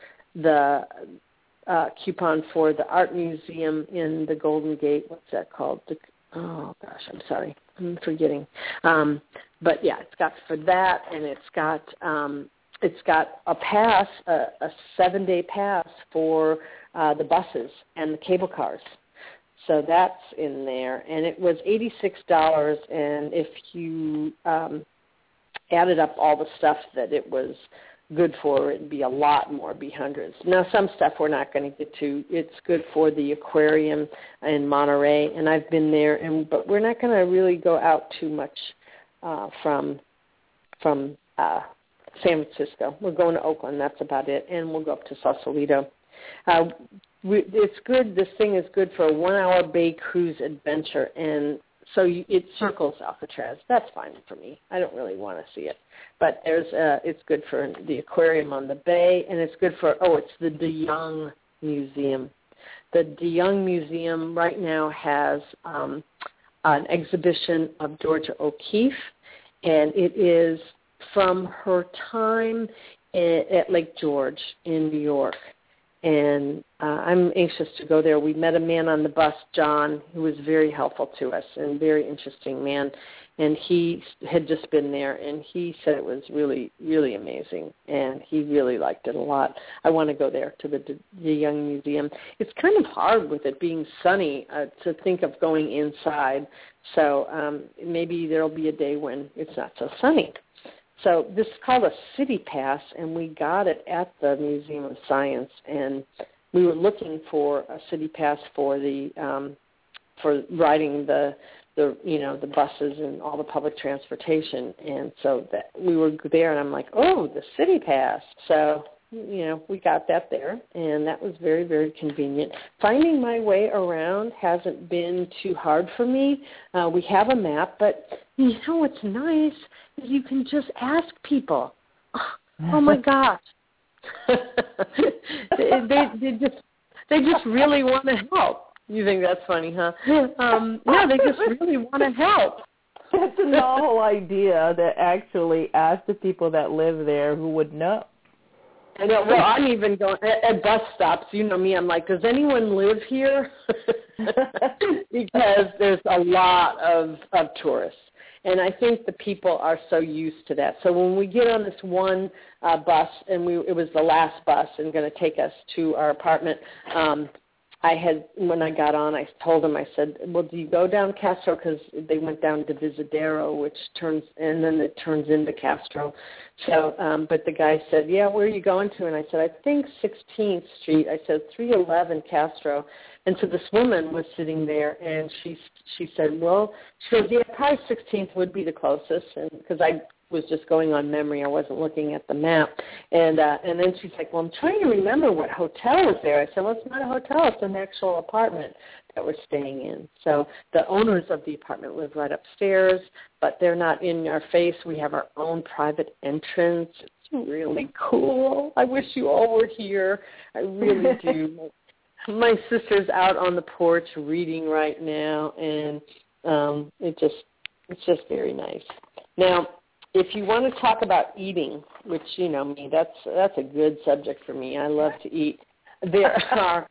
the uh, coupon for the Art Museum in the Golden Gate. What's that called? The, oh, gosh, I'm sorry. I'm forgetting. Um, but, yeah, it's got for that, and it's got um, it's got a pass, a, a seven-day pass for uh, the buses and the cable cars. So that's in there. And it was eighty-six dollars, and if you um, added up all the stuff that it was good for, it'd be a lot more, be hundreds. Now, some stuff we're not going to get to. It's good for the aquarium in Monterey, and I've been there, and but we're not going to really go out too much uh, from from uh, San Francisco. We're going to Oakland. That's about it, and we'll go up to Sausalito. Uh, we, it's good. This thing is good for a one-hour bay cruise adventure, and so you, it circles Alcatraz. That's fine for me. I don't really want to see it, but there's uh, it's good for the aquarium on the bay, and it's good for oh, it's the DeYoung Museum. The DeYoung Museum right now has um, an exhibition of Georgia O'Keeffe, and it is from her time at Lake George in New York. And uh, I'm anxious to go there. We met a man on the bus, John, who was very helpful to us and very interesting man. And he had just been there, and he said it was really, really amazing. And he really liked it a lot. I want to go there to the DeYoung Museum. It's kind of hard with it being sunny uh, to think of going inside. So um, maybe there will be a day when it's not so sunny. So this is called a City Pass, and we got it at the Museum of Science. And we were looking for a City Pass for the um, for riding the the you know the buses and all the public transportation. And so that we were there, and I'm like, oh, the City Pass. So you know we got that there, and that was very very convenient. Finding my way around hasn't been too hard for me. Uh, we have a map, but you know what's nice is you can just ask people. Oh, oh my gosh. they, they, they just they just really want to help. You think that's funny, huh? Um, no, they just really want to help. That's a novel idea that actually ask the people that live there who would know. I know. Well, I'm even going at, at bus stops. You know me. I'm like, does anyone live here? Because there's a lot of, of tourists. And I think the people are so used to that. So when we get on this one uh, bus, and we it was the last bus and going to take us to our apartment, um, I had, when I got on, I told them, I said, well, do you go down Castro? Because they went down to Visadero, which turns, and then it turns into Castro. So, um, but the guy said, yeah, where are you going to? And I said, I think sixteenth Street. I said, three eleven Castro. And so this woman was sitting there, and she she said, well, she goes, yeah, probably sixteenth would be the closest, and because I was just going on memory. I wasn't looking at the map. And uh, and then she's like, well, I'm trying to remember what hotel is there. I said, well, it's not a hotel. It's an actual apartment that we're staying in. So the owners of the apartment live right upstairs, but they're not in our face. We have our own private entrance. It's really cool. I wish you all were here. I really do. My sister's out on the porch reading right now, and um, it just it's just very nice. Now, if you want to talk about eating, which, you know me, that's that's a good subject for me. I love to eat. There are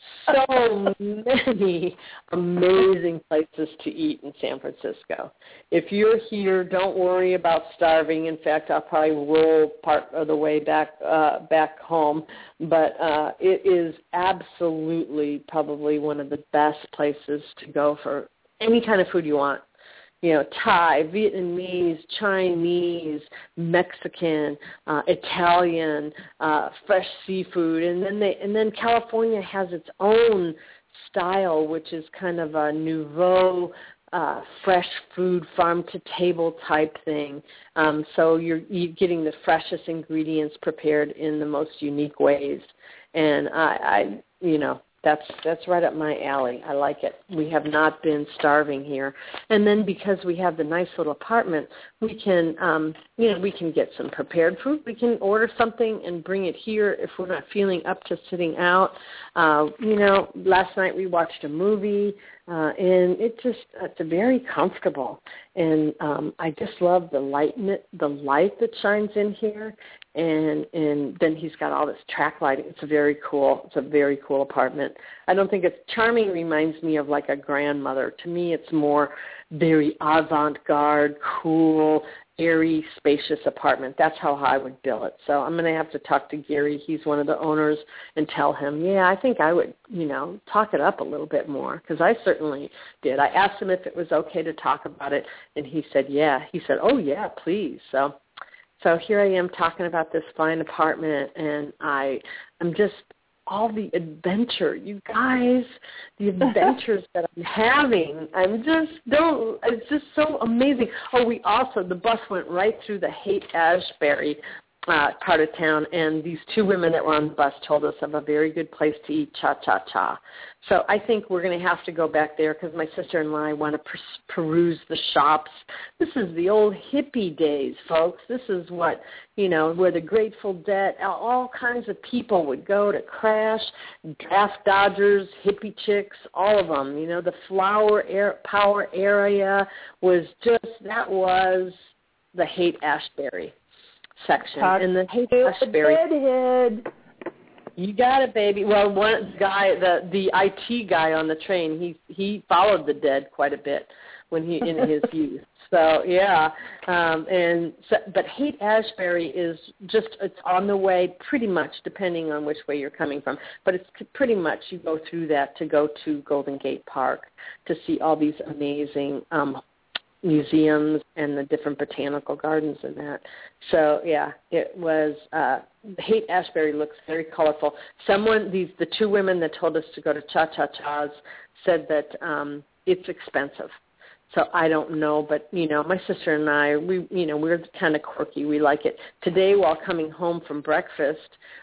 so many amazing places to eat in San Francisco. If you're here, don't worry about starving. In fact, I'll probably roll part of the way back uh, back home. But uh, it is absolutely probably one of the best places to go for any kind of food you want. You know, Thai, Vietnamese, Chinese, Mexican, uh, Italian, uh, fresh seafood, and then they and then California has its own style, which is kind of a nouveau uh, fresh food, farm to table type thing. Um, so you're, you're getting the freshest ingredients prepared in the most unique ways, and I, I you know. That's that's right up my alley. I like it. We have not been starving here, and then because we have the nice little apartment, we can um, you know we can get some prepared food. We can order something and bring it here if we're not feeling up to sitting out. Uh, you know, last night we watched a movie, uh, and it just it's very comfortable, and um, I just love the light the light that shines in here. And and then he's got all this track lighting. It's a very cool. It's a very cool apartment. I don't think it's charming. Reminds me of like a grandmother. To me, it's more very avant-garde, cool, airy, spacious apartment. That's how I would bill it. So I'm going to have to talk to Gary. He's one of the owners, and tell him, yeah, I think I would, you know, talk it up a little bit more, because I certainly did. I asked him if it was okay to talk about it, and he said, yeah. He said, oh yeah, please. So. So here I am talking about this fine apartment, and I, I'm just all the adventure, you guys, the adventures that I'm having. I'm just don't. It's just so amazing. Oh, we also the bus went right through the Haight-Ashbury uh, part of town, and these two women that were on the bus told us of a very good place to eat cha-cha-cha. So I think we're going to have to go back there because my sister-in-law and I want to per- peruse the shops. This is the old hippie days, folks. This is what, you know, where the Grateful Dead, all kinds of people would go to crash, draft dodgers, hippie chicks, all of them. You know, the flower air, power area was just, that was the Haight-Ashbury section. Talk and the Haight-Ashbury. Deadhead. You got it, baby. Well, one guy, the the I T guy on the train, he he followed the Dead quite a bit when he in his youth. So yeah, um, and so, but Haight-Ashbury is just it's on the way, pretty much, depending on which way you're coming from. But it's pretty much you go through that to go to Golden Gate Park to see all these amazing um, museums and the different botanical gardens and that. So yeah, it was. Uh, Haight-Ashbury looks very colorful. Someone, these the two women that told us to go to Cha-Cha-Cha's said that um, it's expensive. So I don't know, but you know, my sister and I, we, you know, we're kind of quirky. We like it. Today, while coming home from breakfast,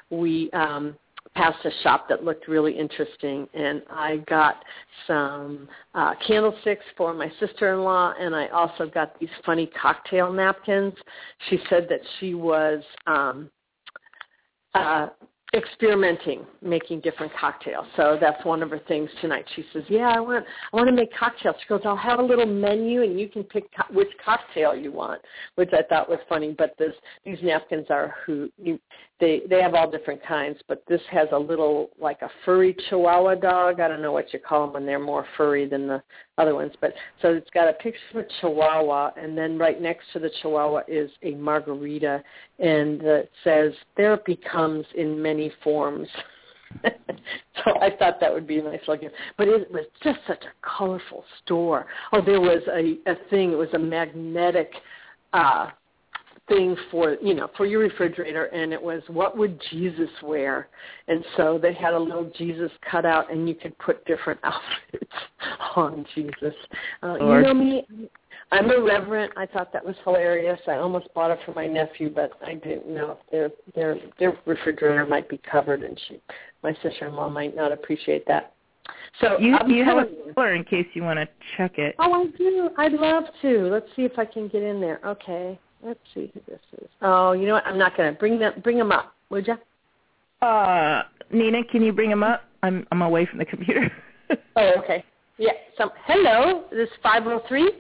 we um, passed a shop that looked really interesting, and I got some uh, candlesticks for my sister-in-law, and I also got these funny cocktail napkins. She said that she was. Um, uh, experimenting, making different cocktails. So that's one of her things tonight. She says, yeah, I want I want to make cocktails. She goes, I'll have a little menu and you can pick co- which cocktail you want, which I thought was funny. But this, these napkins are who you, they they have all different kinds, but this has a little, like a furry Chihuahua dog. I don't know what you call them when they're more furry than the other ones. But so it's got a picture of a Chihuahua, and then right next to the Chihuahua is a margarita, and it says, therapy comes in many forms. So I thought that would be a nice looking. But it was just such a colorful store. Oh, there was a, a thing. It was a magnetic uh thing for, you know, for your refrigerator, and it was, what would Jesus wear? And so they had a little Jesus cutout, and you could put different outfits on Jesus. Uh, you know me, I'm irreverent. I thought that was hilarious. I almost bought it for my nephew, but I didn't know if their their their refrigerator might be covered, and she, my sister-in-law, might not appreciate that. So you, I'm you have a you, color in case you want to check it. Oh, I do. I'd love to. Let's see if I can get in there. Okay. Let's see who this is. Oh, you know what? I'm not going to bring them. Bring them up, would you? Uh, Nina, can you bring them up? I'm I'm away from the computer. Oh, okay. Yeah. So, hello. This is five oh three.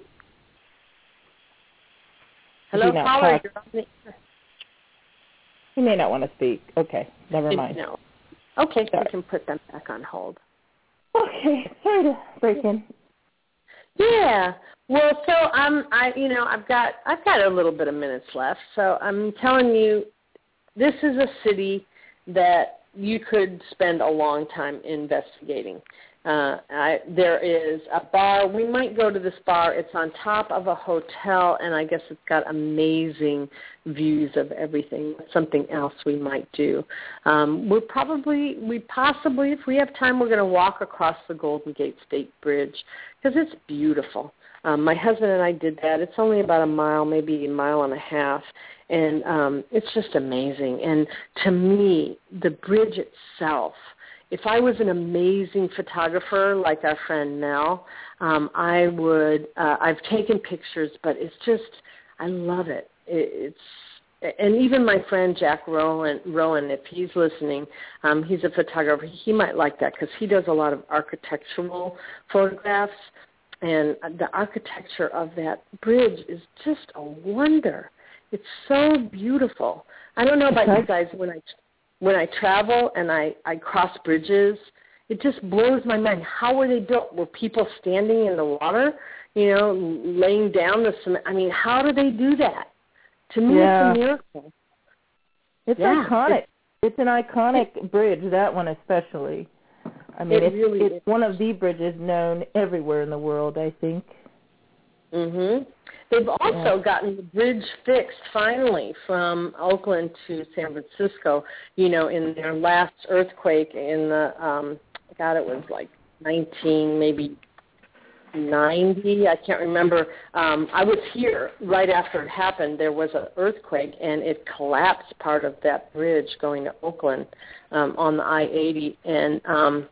Hello, caller. You're on the air. He may not want to speak. Okay, never mind. No. Okay, Sorry. we can put them back on hold. Okay, sorry to break in. Yeah. Well, so um, I, you know, I've got I've got a little bit of minutes left. So I'm telling you, this is a city that you could spend a long time investigating. Uh, I, there is a bar. We might go to this bar. It's on top of a hotel, and I guess it's got amazing views of everything. Something else we might do. Um, we're probably, we possibly, if we have time, we're going to walk across the Golden Gate State Bridge because it's beautiful. Um, my husband and I did that. It's only about a mile, maybe a mile and a half, and um, it's just amazing. And to me, the bridge itself, if I was an amazing photographer like our friend Mel, um, I would, uh, I've taken pictures, but it's just, I love it. it it's, and even my friend Jack Rowan, Rowan if he's listening, um, he's a photographer. He might like that because he does a lot of architectural photographs. And the architecture of that bridge is just a wonder. It's so beautiful. I don't know about you guys, when I when I travel and I, I cross bridges, it just blows my mind. How were they built? Were people standing in the water, you know, laying down the cement? I mean, how do they do that? To me, yeah. it's a miracle. It's yeah, iconic. It's, it's an iconic bridge, that one especially. I mean, it it's, really it's is. one of the bridges known everywhere in the world, I think. Mhm. They've also yeah. gotten the bridge fixed finally from Oakland to San Francisco. You know, in their last earthquake in the, um, God, it was like nineteen, maybe ninety. I can't remember. Um, I was here right after it happened. There was an earthquake, and it collapsed part of that bridge going to Oakland um, on the I eighty, and um,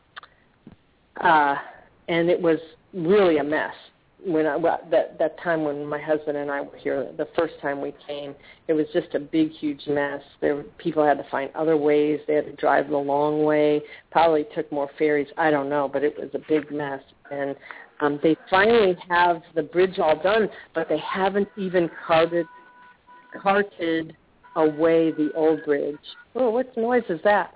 uh, and it was really a mess. When I, well, that that time when my husband and I were here, the first time we came, it was just a big, huge mess. There, were, people had to find other ways. They had to drive the long way. Probably took more ferries. I don't know, but it was a big mess. And um, they finally have the bridge all done, but they haven't even carted carted away the old bridge. Oh, what noise is that?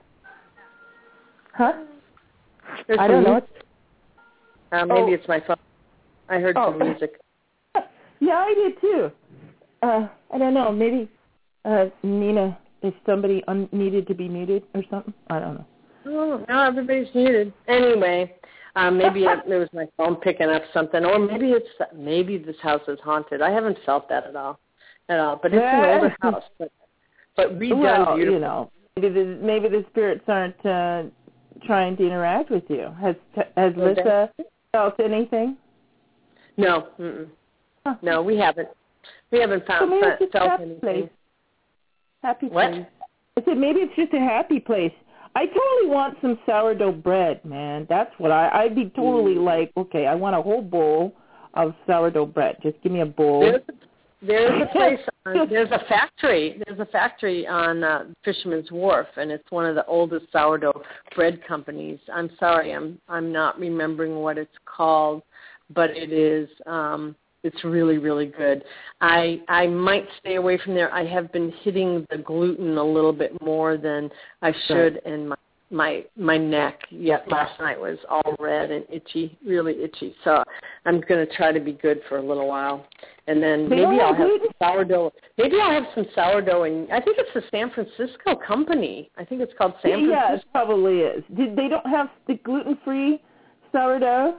Huh? There's I don't know. Music. Uh, maybe oh. it's my phone. I heard oh. some music. Yeah, I did too. Uh, I don't know. Maybe uh, Nina, is somebody un- needed to be muted or something? I don't know. Oh, no, everybody's muted. Anyway, um, maybe it, it was my phone picking up something, or maybe it's maybe this house is haunted. I haven't felt that at all, at all. But it's yeah. an older house, but but redone well, beautiful. you know, maybe the maybe the spirits aren't uh, trying to interact with you. Has has Lisa felt anything? No, mm-mm. Huh. no, we haven't. We haven't found so maybe it's just felt happy anything. Place. Happy What? place. I said maybe it's just a happy place. I totally want some sourdough bread, man. That's what I. I'd be totally mm. like, okay, I want a whole bowl of sourdough bread. Just give me a bowl. There's, there's a place Uh, there's a factory. There's a factory on uh, Fisherman's Wharf, and it's one of the oldest sourdough bread companies. I'm sorry, I'm I'm not remembering what it's called, but it is. Um, it's really, really good. I I might stay away from there. I have been hitting the gluten a little bit more than I should, and my my my neck. Yet last night was all red and itchy, really itchy. So I'm going to try to be good for a little while. And then They maybe don't I'll have have some sourdough. Maybe I'll have some sourdough, and I think it's the San Francisco company. I think it's called San Yeah, Francisco. it probably is. Did they don't have the gluten-free sourdough?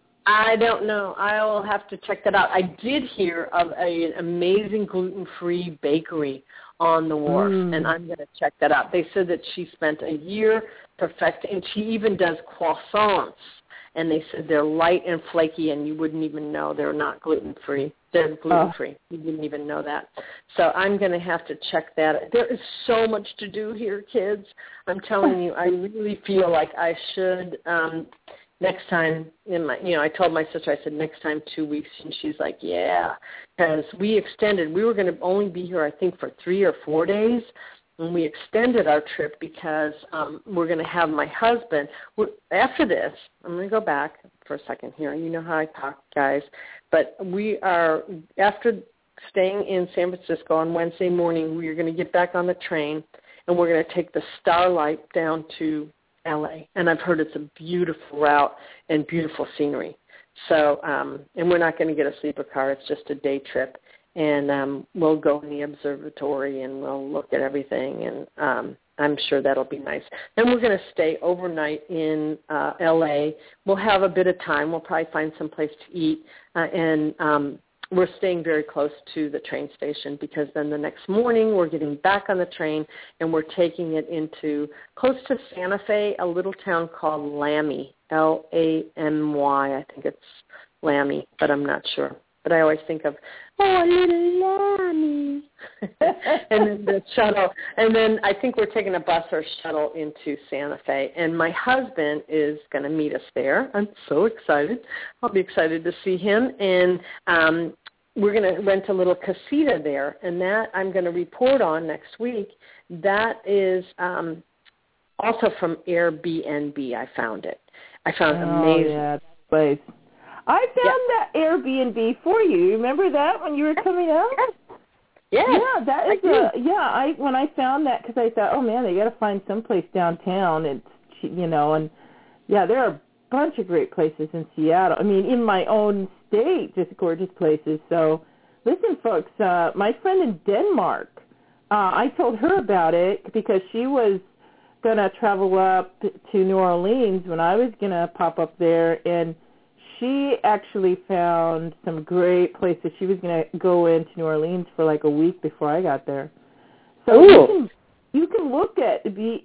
I don't know. I will have to check that out. I did hear of a, an amazing gluten-free bakery on the wharf, Mm. and I'm going to check that out. They said that she spent a year perfecting, and she even does croissants, and they said they're light and flaky, and you wouldn't even know they're not gluten-free. They're gluten-free. You wouldn't even know that. So I'm going to have to check that. There is so much to do here, kids. I'm telling you, I really feel like I should um, next time. In my, you know, I told my sister, I said, next time two weeks, and she's like, yeah, because we extended. We were going to only be here, I think, for three or four days. And we extended our trip because um, we're going to have my husband. We're, after this, I'm going to go back for a second here. You know how I talk, guys. But we are, after staying in San Francisco on Wednesday morning, we are going to get back on the train, and we're going to take the Starlight down to L A. And I've heard it's a beautiful route and beautiful scenery. So, um, and we're not going to get a sleeper car. It's just a day trip. And um, we'll go in the observatory and we'll look at everything, and um, I'm sure that'll be nice. Then we're going to stay overnight in uh, L A. We'll have a bit of time. We'll probably find some place to eat, uh, and um, we're staying very close to the train station because then the next morning we're getting back on the train and we're taking it into close to Santa Fe, a little town called Lamy, L A M Y. I think it's Lamy, but I'm not sure. But I always think of, oh, a little Lamy. And then the shuttle. And then I think we're taking a bus or shuttle into Santa Fe. And my husband is going to meet us there. I'm so excited. I'll be excited to see him. And um, we're going to rent a little casita there. And that I'm going to report on next week. That is um, also from Airbnb. I found it. I found Oh, amazing. yeah, that place. I found yeah. that Airbnb for you. Remember that when you were coming out? Yes. Yeah, that is a yeah. I when I found that because I thought, oh man, they got to find someplace downtown. It's you know, and yeah, there are a bunch of great places in Seattle. I mean, in my own state, just gorgeous places. So, listen, folks, uh, my friend in Denmark, uh, I told her about it because she was gonna travel up to New Orleans when I was gonna pop up there and. She actually found some great places. She was going to go into New Orleans for like a week before I got there. So you can, you can look at the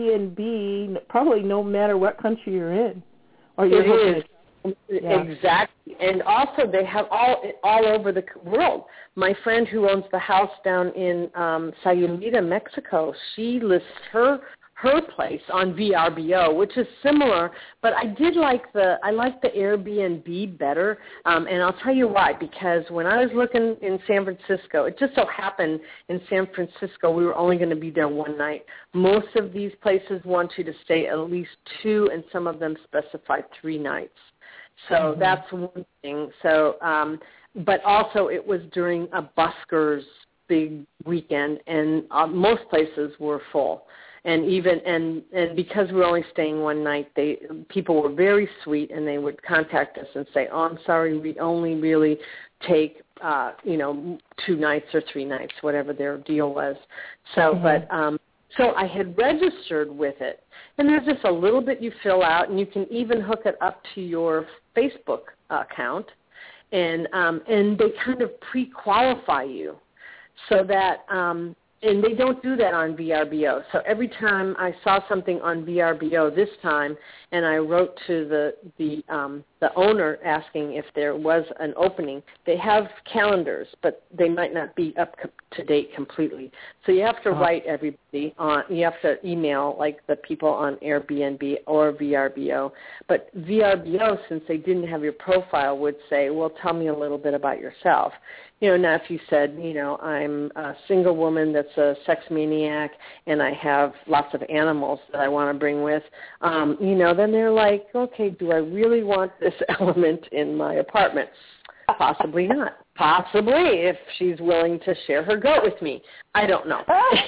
Airbnb probably no matter what country you're in. Or you're it is. To, yeah. Exactly. And also they have all all over the world. My friend who owns the house down in um, Sayulita, Mexico, she lists her her place on V R B O, which is similar, but I did like the I like the Airbnb better, um, and I'll tell you why. Because when I was looking in San Francisco, it just so happened in San Francisco we were only going to be there one night. Most of these places want you to stay at least two, and some of them specify three nights. So mm-hmm. that's one thing. So, um, but also it was during a buskers big weekend, and uh, most places were full. And even and, and because we were only staying one night, they people were very sweet, and they would contact us and say, "Oh, I'm sorry, we only really take uh, you know two nights or three nights, whatever their deal was." So, mm-hmm. but um, so I had registered with it, and there's just a little bit you fill out, and you can even hook it up to your Facebook account, and um, and they kind of pre-qualify you, so that. Um, And they don't do that on V R B O. So every time I saw something on V R B O this time, and I wrote to the the um, the owner asking if there was an opening. They have calendars, but they might not be up to date completely. So you have to oh. write everybody on, you have to email like the people on Airbnb or V R B O. But V R B O, since they didn't have your profile, would say, well, tell me a little bit about yourself. You know, now if you said, you know, I'm a single woman that's a sex maniac and I have lots of animals that I want to bring with, um, you know, then they're like, okay, do I really want this element in my apartment? Possibly not. Possibly if she's willing to share her goat with me. I don't know.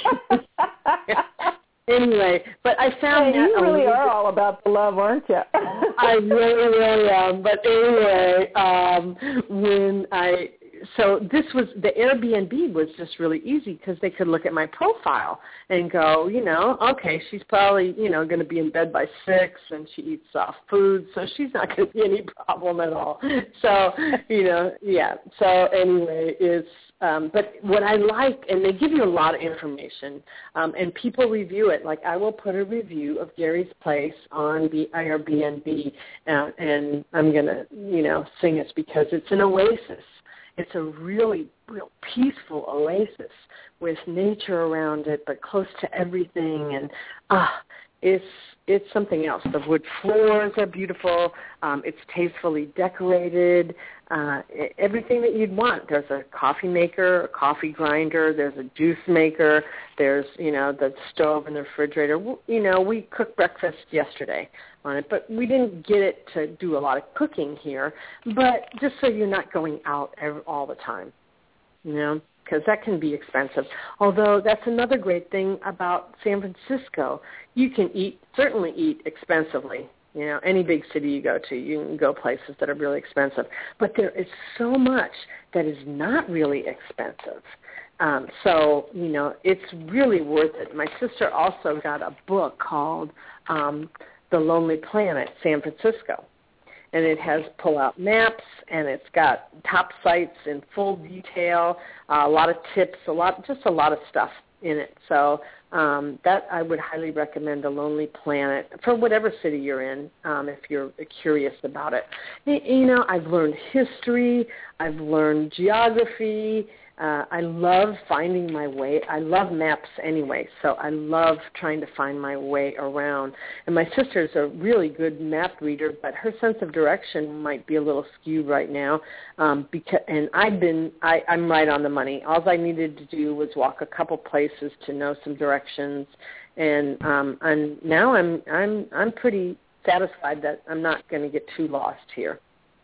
Anyway, but I found hey, that you really are bit, all about the love, aren't you? I really, really am. But anyway, um, when I so this was the Airbnb was just really easy because they could look at my profile and go, you know, okay, she's probably you know going to be in bed by six and she eats soft food, so she's not going to be any problem at all. So you know, yeah. So anyway, it's. Um, but what I like, and they give you a lot of information, um, and people review it. Like I will put a review of Gary's Place on the Airbnb, uh, and I'm going to, you know, sing it because it's an oasis. It's a really, real peaceful oasis with nature around it, but close to everything, and ah, it's it's something else. The wood floors are beautiful. Um, it's tastefully decorated. Uh, everything that you'd want. There's a coffee maker, a coffee grinder. There's a juice maker. There's, you know, the stove and the refrigerator. You know, we cooked breakfast yesterday on it, but we didn't get it to do a lot of cooking here. But just so you're not going out every, all the time, you know, because that can be expensive. Although that's another great thing about San Francisco. You can eat, certainly eat expensively. You know, any big city you go to, you can go places that are really expensive. But there is so much that is not really expensive. Um, so, you know, it's really worth it. My sister also got a book called um, The Lonely Planet, San Francisco. And it has pull-out maps, and it's got top sites in full detail, uh, a lot of tips, a lot, just a lot of stuff in it. So um, that I would highly recommend The Lonely Planet for whatever city you're in, um, if you're curious about it. You know, I've learned history. I've learned geography. Uh, I love finding my way. I love maps anyway, so I love trying to find my way around. And my sister's a really good map reader, but her sense of direction might be a little skewed right now. Um, because, and I've been, I, I'm right on the money. All I needed to do was walk a couple places to know some directions, and um, and now I'm I'm I'm pretty satisfied that I'm not going to get too lost here.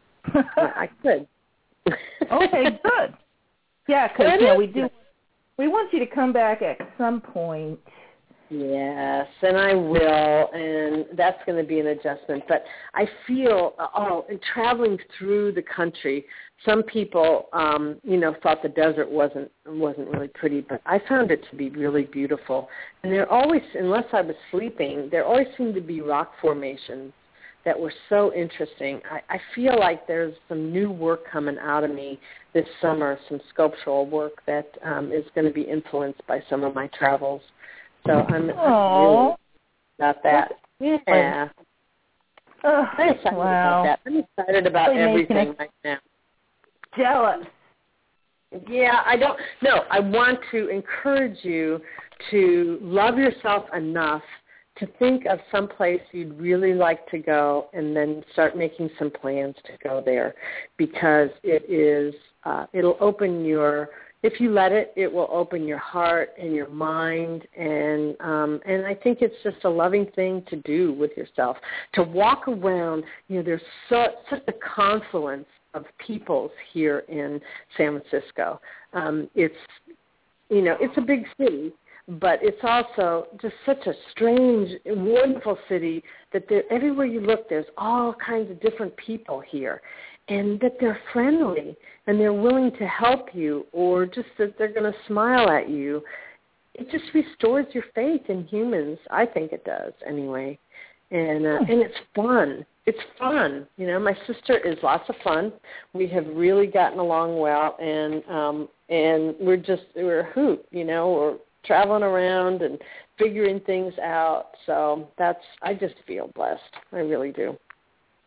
I could. Okay, good. Yeah, because you know, we do. We want you to come back at some point. Yes, and I will, and that's going to be an adjustment. But I feel, oh, and traveling through the country, some people, um, you know, thought the desert wasn't wasn't really pretty, but I found it to be really beautiful. And there always, unless I was sleeping, there always seemed to be rock formations that were so interesting. I, I feel like there's some new work coming out of me this summer, some sculptural work that um, is going to be influenced by some of my travels. So I'm, I'm really about that. Yeah. Oh, I'm excited wow. about that. I'm excited about really everything right now. Jealous. Yeah, I don't, no, I want to encourage you to love yourself enough to think of some place you'd really like to go and then start making some plans to go there, because it is, uh, it'll open your, if you let it, it will open your heart and your mind, and um, and I think it's just a loving thing to do with yourself, to walk around. You know, there's so, such a confluence of peoples here in San Francisco. Um, it's, you know, it's a big city, but it's also just such a strange, wonderful city that there, everywhere you look, there's all kinds of different people here, and that they're friendly and they're willing to help you, or just that they're going to smile at you. It just restores your faith in humans. I think it does anyway. And uh, and it's fun. It's fun. You know, my sister is lots of fun. We have really gotten along well, and um, and we're just, we're a hoot, you know, we're traveling around and figuring things out. So that's, I just feel blessed. I really do.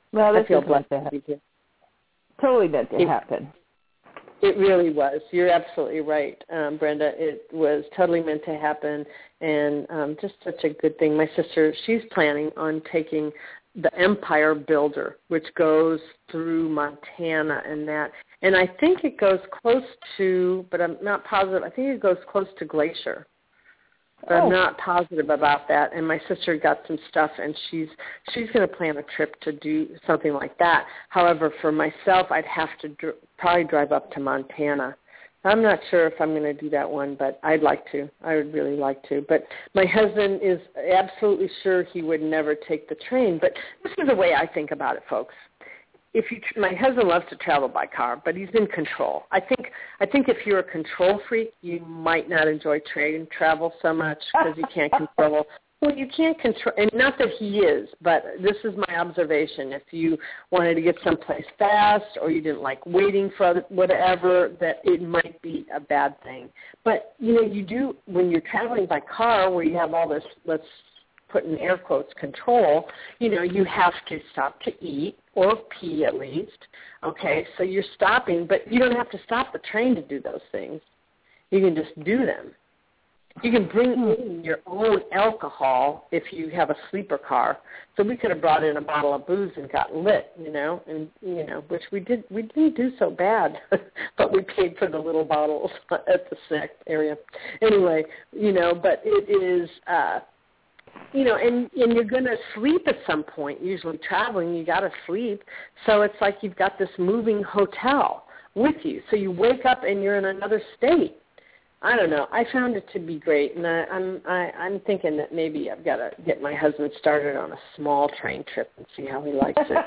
Well, this I feel is meant blessed to to be here. Totally meant to It, happen. It really was. You're absolutely right, um, Brenda. It was totally meant to happen, and um, just such a good thing. My sister, she's planning on taking the Empire Builder, which goes through Montana and that. And I think it goes close to, but I'm not positive, I think it goes close to Glacier. But oh. I'm not positive about that. And my sister got some stuff, and she's she's going to plan a trip to do something like that. However, for myself, I'd have to dr- probably drive up to Montana. I'm not sure if I'm going to do that one, but I'd like to. I would really like to. But my husband is absolutely sure he would never take the train. But this is the way I think about it, folks. If you, my husband loves to travel by car, but he's in control. I think I think if you're a control freak, you might not enjoy train travel so much because you can't control. Well, you can't control, and not that he is, but this is my observation. If you wanted to get someplace fast or you didn't like waiting for other, whatever, that it might be a bad thing. But, you know, you do, when you're traveling by car where you have all this, let's put in air quotes, control, you know, you have to stop to eat or pee at least. Okay, so you're stopping, but you don't have to stop the train to do those things. You can just do them. You can bring in your own alcohol if you have a sleeper car. So we could have brought in a bottle of booze and got lit, you know, and you know, which we did. We didn't do so bad, but we paid for the little bottles at the snack area. Anyway, you know, but it is, uh, you know, and and you're going to sleep at some point. Usually traveling, you got to sleep. So it's like you've got this moving hotel with you. So you wake up and you're in another state. I don't know. I found it to be great, and I, I'm I, I'm thinking that maybe I've got to get my husband started on a small train trip and see how he likes it.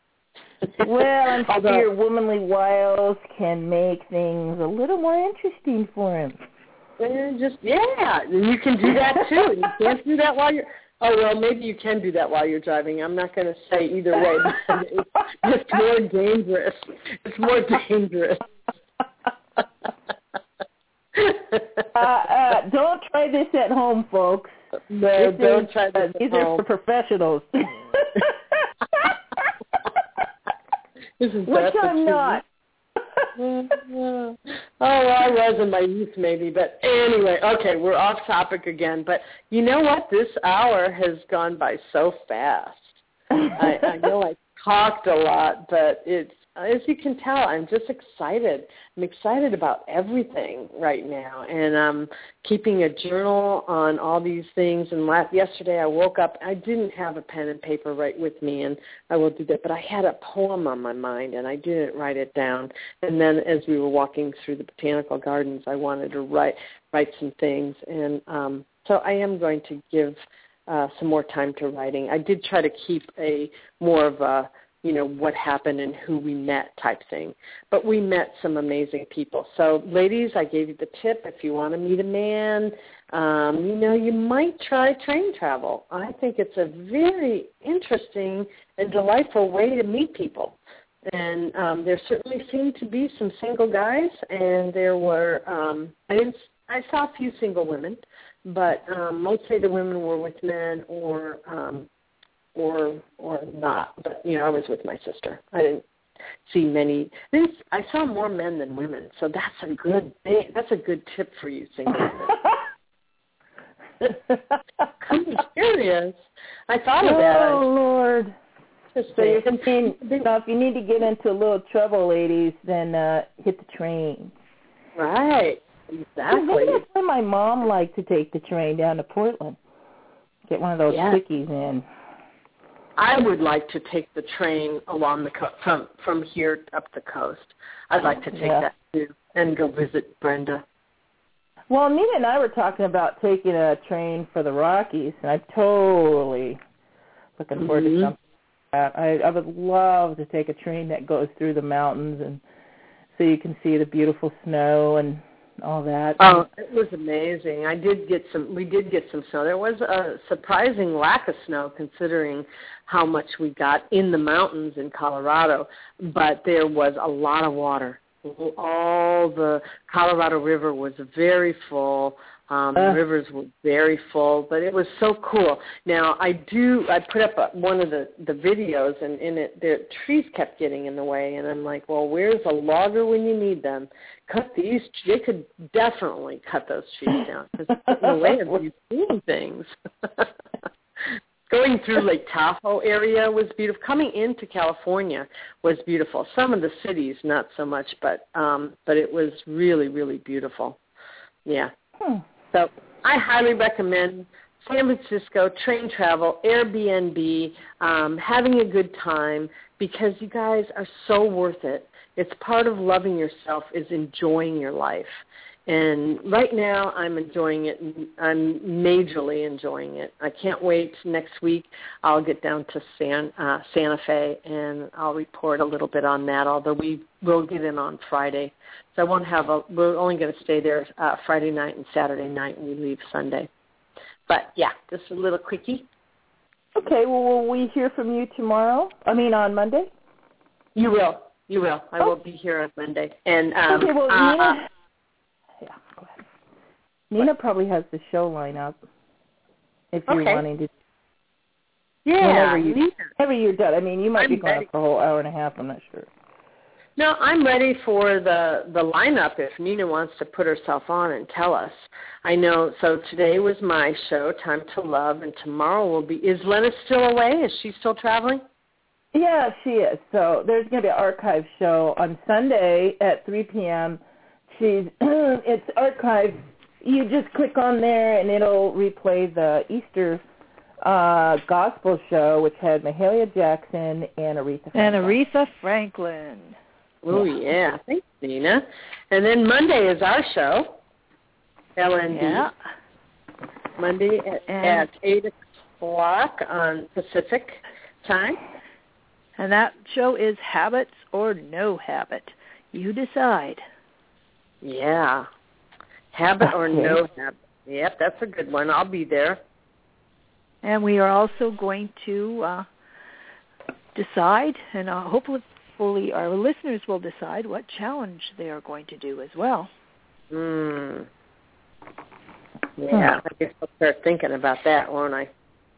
Well, I'm Although, sure your womanly wiles can make things a little more interesting for him. And just yeah, and you can do that too. You can't do that while you're. Oh well, maybe you can do that while you're driving. I'm not going to say either way. But it's, it's more dangerous. It's more dangerous. uh, uh, don't try this at home, folks. No, this don't is, try this uh, at these home. are for professionals. Isn't Which that I'm not. Oh, I was in my youth maybe, but anyway, okay, we're off topic again. But you know what? This hour has gone by so fast. I, I know I talked a lot, but it's, as you can tell, I'm just excited. I'm excited about everything right now, and I'm keeping a journal on all these things. And last, yesterday I woke up, I didn't have a pen and paper right with me, and I will do that, but I had a poem on my mind, and I didn't write it down. And then as we were walking through the botanical gardens, I wanted to write write some things, and um, so I am going to give uh, some more time to writing. I did try to keep a more of a you know, what happened and who we met type thing. But we met some amazing people. So, ladies, I gave you the tip. If you want to meet a man, um, you know, you might try train travel. I think it's a very interesting and delightful way to meet people. And um, there certainly seemed to be some single guys, and there were, um, I didn't, I saw a few single women, but um, mostly the women were with men or um or or not, but you know, I was with my sister. I didn't see many. This, I saw more men than women, so that's a good thing. That's a good tip for you, single women. I'm serious. I thought of that. Oh Lord! So you're saying, now, if you need to get into a little trouble, ladies, then uh, hit the train. Right. Exactly. Maybe that's why my mom liked to take the train down to Portland. Get one of those yeah. quickies in. I would like to take the train along the co- from from here up the coast. I'd like to take yeah. that too and go visit Brenda. Well, Nina and I were talking about taking a train for the Rockies, and I'm totally looking forward mm-hmm. to something like that. I, I would love to take a train that goes through the mountains, and so you can see the beautiful snow and all that. Oh, it was amazing. I did get some, we did get some snow. There was a surprising lack of snow considering how much we got in the mountains in Colorado, but there was a lot of water. All the Colorado River was very full. Um, Uh. the rivers were very full, but it was so cool. Now, I do, I put up a, one of the, the videos, and in it, the trees kept getting in the way, and I'm like, well, where's a logger when you need them? Cut these, they could definitely cut those trees down, because it's in the way of you seeing things. Going through Lake Tahoe area was beautiful. Coming into California was beautiful. Some of the cities, not so much, but um, but it was really, really beautiful. Yeah. Hmm. So I highly recommend San Francisco, train travel, Airbnb, um, having a good time, because you guys are so worth it. It's part of loving yourself is enjoying your life. And right now I'm enjoying it. I'm majorly enjoying it. I can't wait. Next week I'll get down to San, uh, Santa Fe, and I'll report a little bit on that, although we will get in on Friday. So I won't have a, we're only going to stay there uh, Friday night and Saturday night, and we leave Sunday. But, yeah, just a little quickie. Okay, well, will we hear from you tomorrow? I mean, on Monday? You will. You will. I oh. will be here on Monday. And um, Okay, well, uh, Nina... Yeah, go ahead. Nina what? probably has the show line up if you're okay. wanting to. Yeah, whenever, you, whenever you're done. I mean, you might I'm be going ready. up for a whole hour and a half. I'm not sure. No, I'm ready for the, the lineup if Nina wants to put herself on and tell us. I know, so today was my show, Time to Love, and tomorrow will be, is Lena still away? Is she still traveling? Yeah, she is. So there's going to be an archive show on Sunday at three p.m. She's it's archived. You just click on there and it'll replay the Easter uh, gospel show, which had Mahalia Jackson and Aretha Franklin. And Aretha Franklin. Oh, yeah. Thanks, Nina. And then Monday is our show, L N D. Yeah. Monday at, at eight o'clock on Pacific time. And that show is Habits or No Habit. You decide. Yeah. Habit or no habit. Yep, that's a good one. I'll be there. And we are also going to uh, decide, and uh, hopefully our listeners will decide what challenge they are going to do as well. Mm. Yeah, I guess I'll start thinking about that, won't I?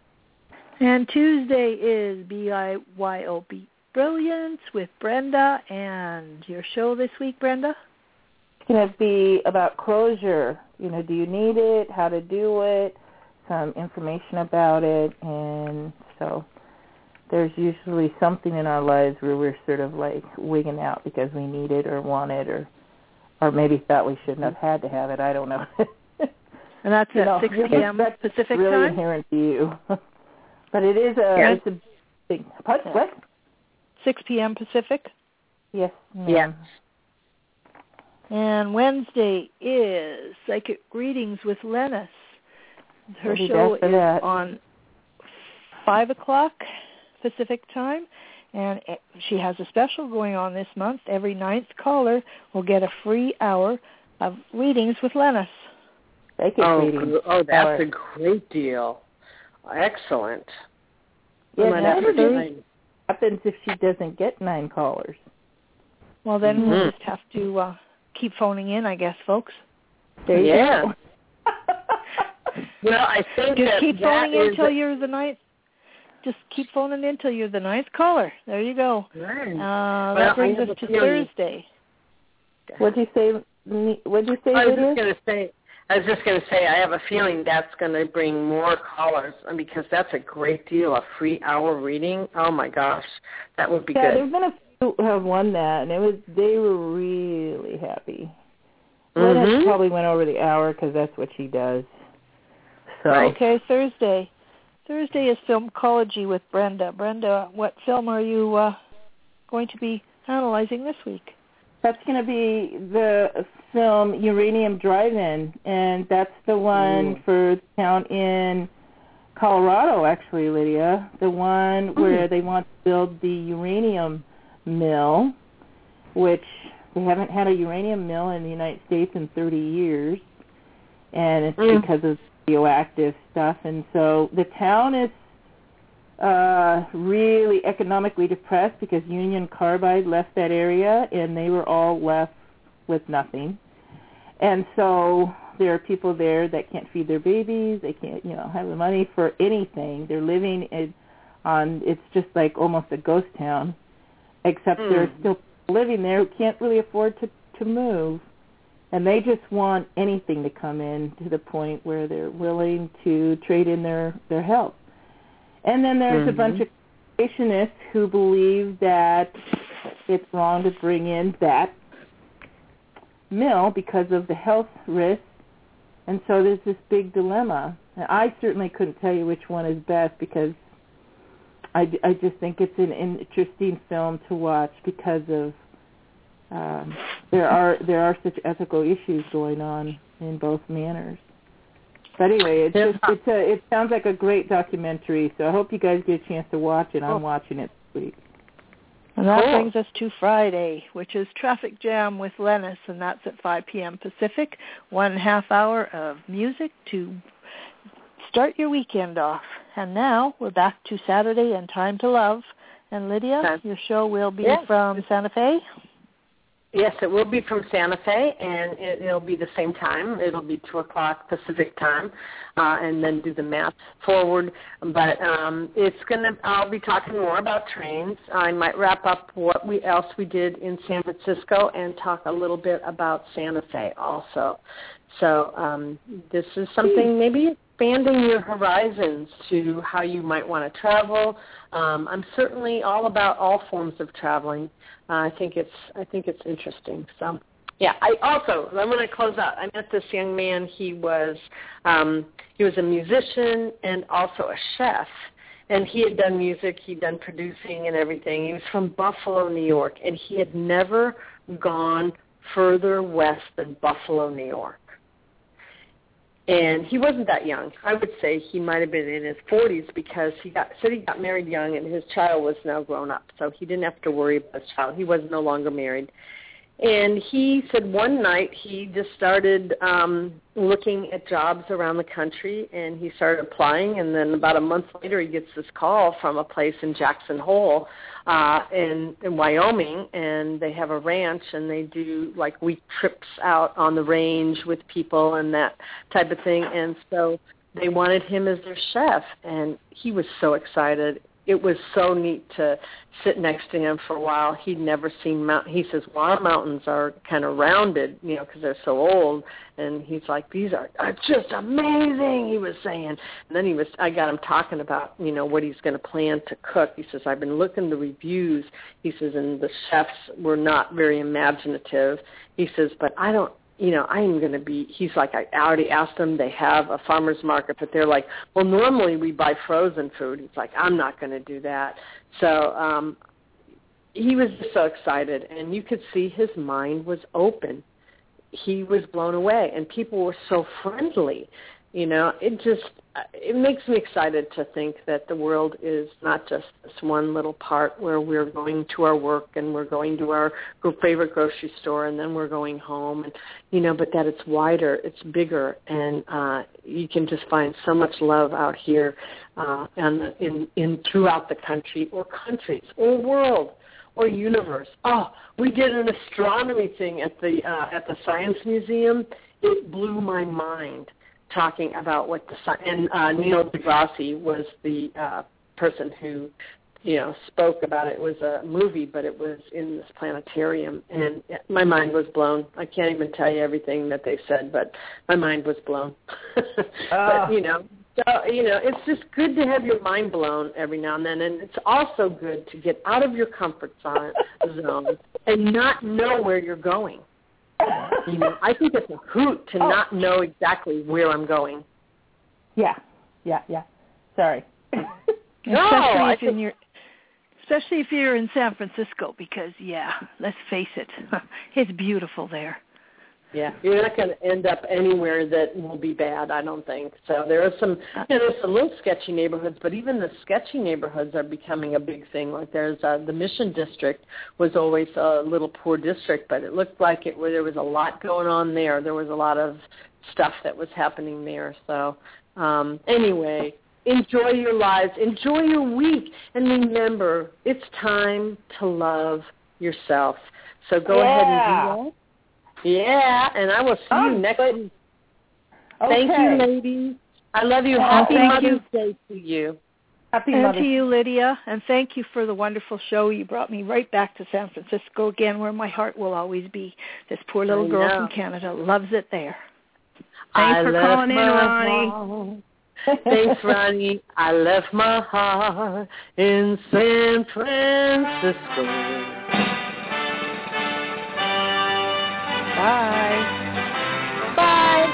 And Tuesday is B I Y O B Brilliance with Brenda. And your show this week, Brenda? It's going to be about closure. You know, do you need it? How to do it? Some information about it. And so there's usually something in our lives where we're sort of like wigging out because we need it or want it, or or maybe thought we shouldn't have had to have it. I don't know. And that's you at know, six p.m. that's Pacific really time? inherent to you. But it is a, Yeah. it's a big, what? Yeah. what? six p.m. Pacific? Yes. Ma'am. Yeah. And Wednesday is Psychic Readings with Lennis. Her We'll be show back for is that. on five o'clock Pacific time, and she has a special going on this month. Every ninth caller will get a free hour of readings with Lennis. Psychic Oh, readings. gr- oh, that's Hour. a great deal. Excellent. Yeah, might that have to really find- happens if she doesn't get nine callers. Well, then Mm-hmm. we'll just have to uh, keep phoning in, I guess, folks. There you Yeah. go. Well, I think Just that keep that phoning in is until a- you're the ninth. Just keep phoning in until you're the ninth caller. There you go. Right. Uh, Well, that brings I us have a to feeling- Thursday. What'd you say? What'd you say, I was Lydia? just going to say, I was just going to say, I have a feeling that's going to bring more callers because that's a great deal, a free hour reading. Oh my gosh, that would be Yeah, good. there's been a few who have won that, and it was they were really happy. Mm-hmm. Lennis probably went over the hour because that's what she does. So Right. Okay, Thursday. Thursday is Filmcology with Brenda. Brenda, what film are you uh, going to be analyzing this week? that's going to be the film Uranium Drive-In, and that's the one Ooh. for the town in Colorado, actually, Lydia. The one Mm. where they want to build the uranium mill, which they haven't had a uranium mill in the United States in thirty years, and it's Mm. because of radioactive stuff. And so the town is uh, really economically depressed because Union Carbide left that area, and they were all left with nothing. And so there are people there that can't feed their babies. They can't, you know, have the money for anything. They're living in, on, it's just like almost a ghost town, except mm. there are still people living there who can't really afford to, to move. And they just want anything to come in to the point where they're willing to trade in their, their health. And then there's mm-hmm. a bunch of creationists who believe that it's wrong to bring in that mill because of the health risks. And so there's this big dilemma. And I certainly couldn't tell you which one is best because I, I just think it's an interesting film to watch because of um, there are there are such ethical issues going on in both manners. But anyway, it's just, it's a, it sounds like a great documentary, so I hope you guys get a chance to watch it. I'm watching it this week. And that cool. brings us to Friday, which is Traffic Jam with Lennis, and that's at five p.m. Pacific, one half hour of music to start your weekend off. And now we're back to Saturday and Time to Love. And Lydia, okay. your show will be yes. from Santa Fe? Yes, it will be from Santa Fe, and it, it'll be the same time. It'll be two o'clock Pacific time, uh, and then do the math forward. But um, it's gonna. I'll be talking more about trains. I might wrap up what we else we did in San Francisco and talk a little bit about Santa Fe also. So um, this is something maybe expanding your horizons to how you might want to travel. Um, I'm certainly all about all forms of traveling. Uh, I think it's I think it's interesting. So, yeah. I also I'm going to close out. I met this young man. He was um, he was a musician and also a chef, and he had done music. He'd done producing and everything. He was from Buffalo, New York, and he had never gone further west than Buffalo, New York. And he wasn't that young. I would say he might have been in his forties because he got said he got married young, and his child was now grown up, so he didn't have to worry about his child. He was no longer married. And he said one night he just started um, looking at jobs around the country, and he started applying, and then about a month later he gets this call from a place in Jackson Hole uh, in, in Wyoming, and they have a ranch, and they do like week trips out on the range with people and that type of thing. And so they wanted him as their chef, and he was so excited. It was so neat to sit next to him for a while. He'd never seen mountains. He says, well, our mountains are kind of rounded, you know, because they're so old. And he's like, these are, are just amazing, he was saying. And then he was, I got him talking about, you know, what he's going to plan to cook. He says, I've been looking at the reviews. He says, and the chefs were not very imaginative. He says, but I don't, you know, I'm going to be, he's like, I already asked them, they have a farmer's market, but they're like, well, normally we buy frozen food. He's like, I'm not going to do that. So um, he was just so excited, and you could see his mind was open. He was blown away, and people were so friendly. You know, it just, it makes me excited to think that the world is not just this one little part where we're going to our work and we're going to our favorite grocery store and then we're going home, and you know, but that it's wider, it's bigger, and uh, you can just find so much love out here uh, and in, in throughout the country or countries or world or universe. Oh, we did an astronomy thing at the uh, at the Science Museum. It blew my mind. Talking about what the and uh, Neil deGrasse was the uh, person who, you know, spoke about it. It was a movie, but it was in this planetarium, and my mind was blown. I can't even tell you everything that they said, but my mind was blown. But uh. you know, so you know, it's just good to have your mind blown every now and then, and it's also good to get out of your comfort zone and not know where you're going. You know, I think it's a hoot to oh. not know exactly where I'm going. Yeah, yeah, yeah. Sorry. No, especially I if think, in your, especially if you're in San Francisco, because yeah, let's face it, it's beautiful there. Yeah, you're not going to end up anywhere that will be bad, I don't think. So there are some, you know, there's some little sketchy neighborhoods, but even the sketchy neighborhoods are becoming a big thing. Like there's uh, the Mission District was always a little poor district, but it looked like it there was a lot going on there. There was a lot of stuff that was happening there. So um, anyway, enjoy your lives, enjoy your week, and remember, it's time to love yourself. So go yeah. ahead and do that. Yeah, and I will see oh, you next but, week. Thank you, ladies. I love you. Happy thank Mother's you. Day to you. Happy And Mother's to you, Lydia, and thank you for the wonderful show. You brought me right back to San Francisco again, where my heart will always be. This poor little I girl know. from Canada loves it there. Thanks I for left calling in, my Ronnie. heart. Thanks, Ronnie. I left my heart in San Francisco. Bye. Bye.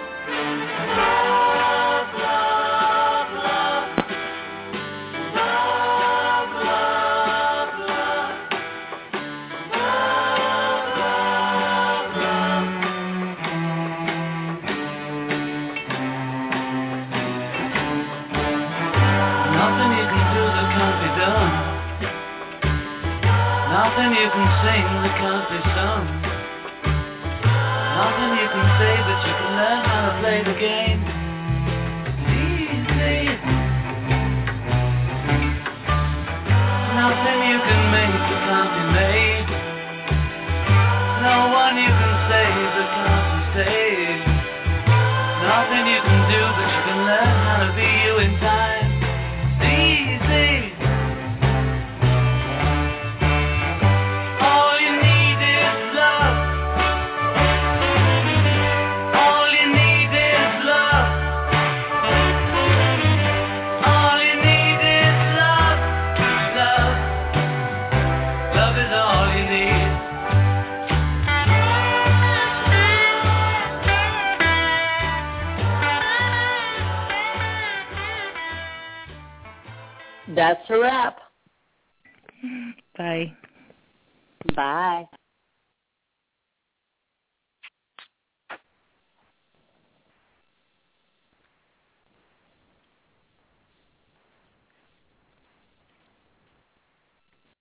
Nothing you can do that can't be done. Nothing you can sing that can't be sung. Nothing you can say, but you can learn how to play the game. Easy. Nothing you can make that can't be made. No one you can save that can't be saved. Nothing you can do, but you can learn how to be you in time. Easy. All you need is love. All you need is love. All you need is love. Love. Love is all you need. That's a wrap. Bye. Bye.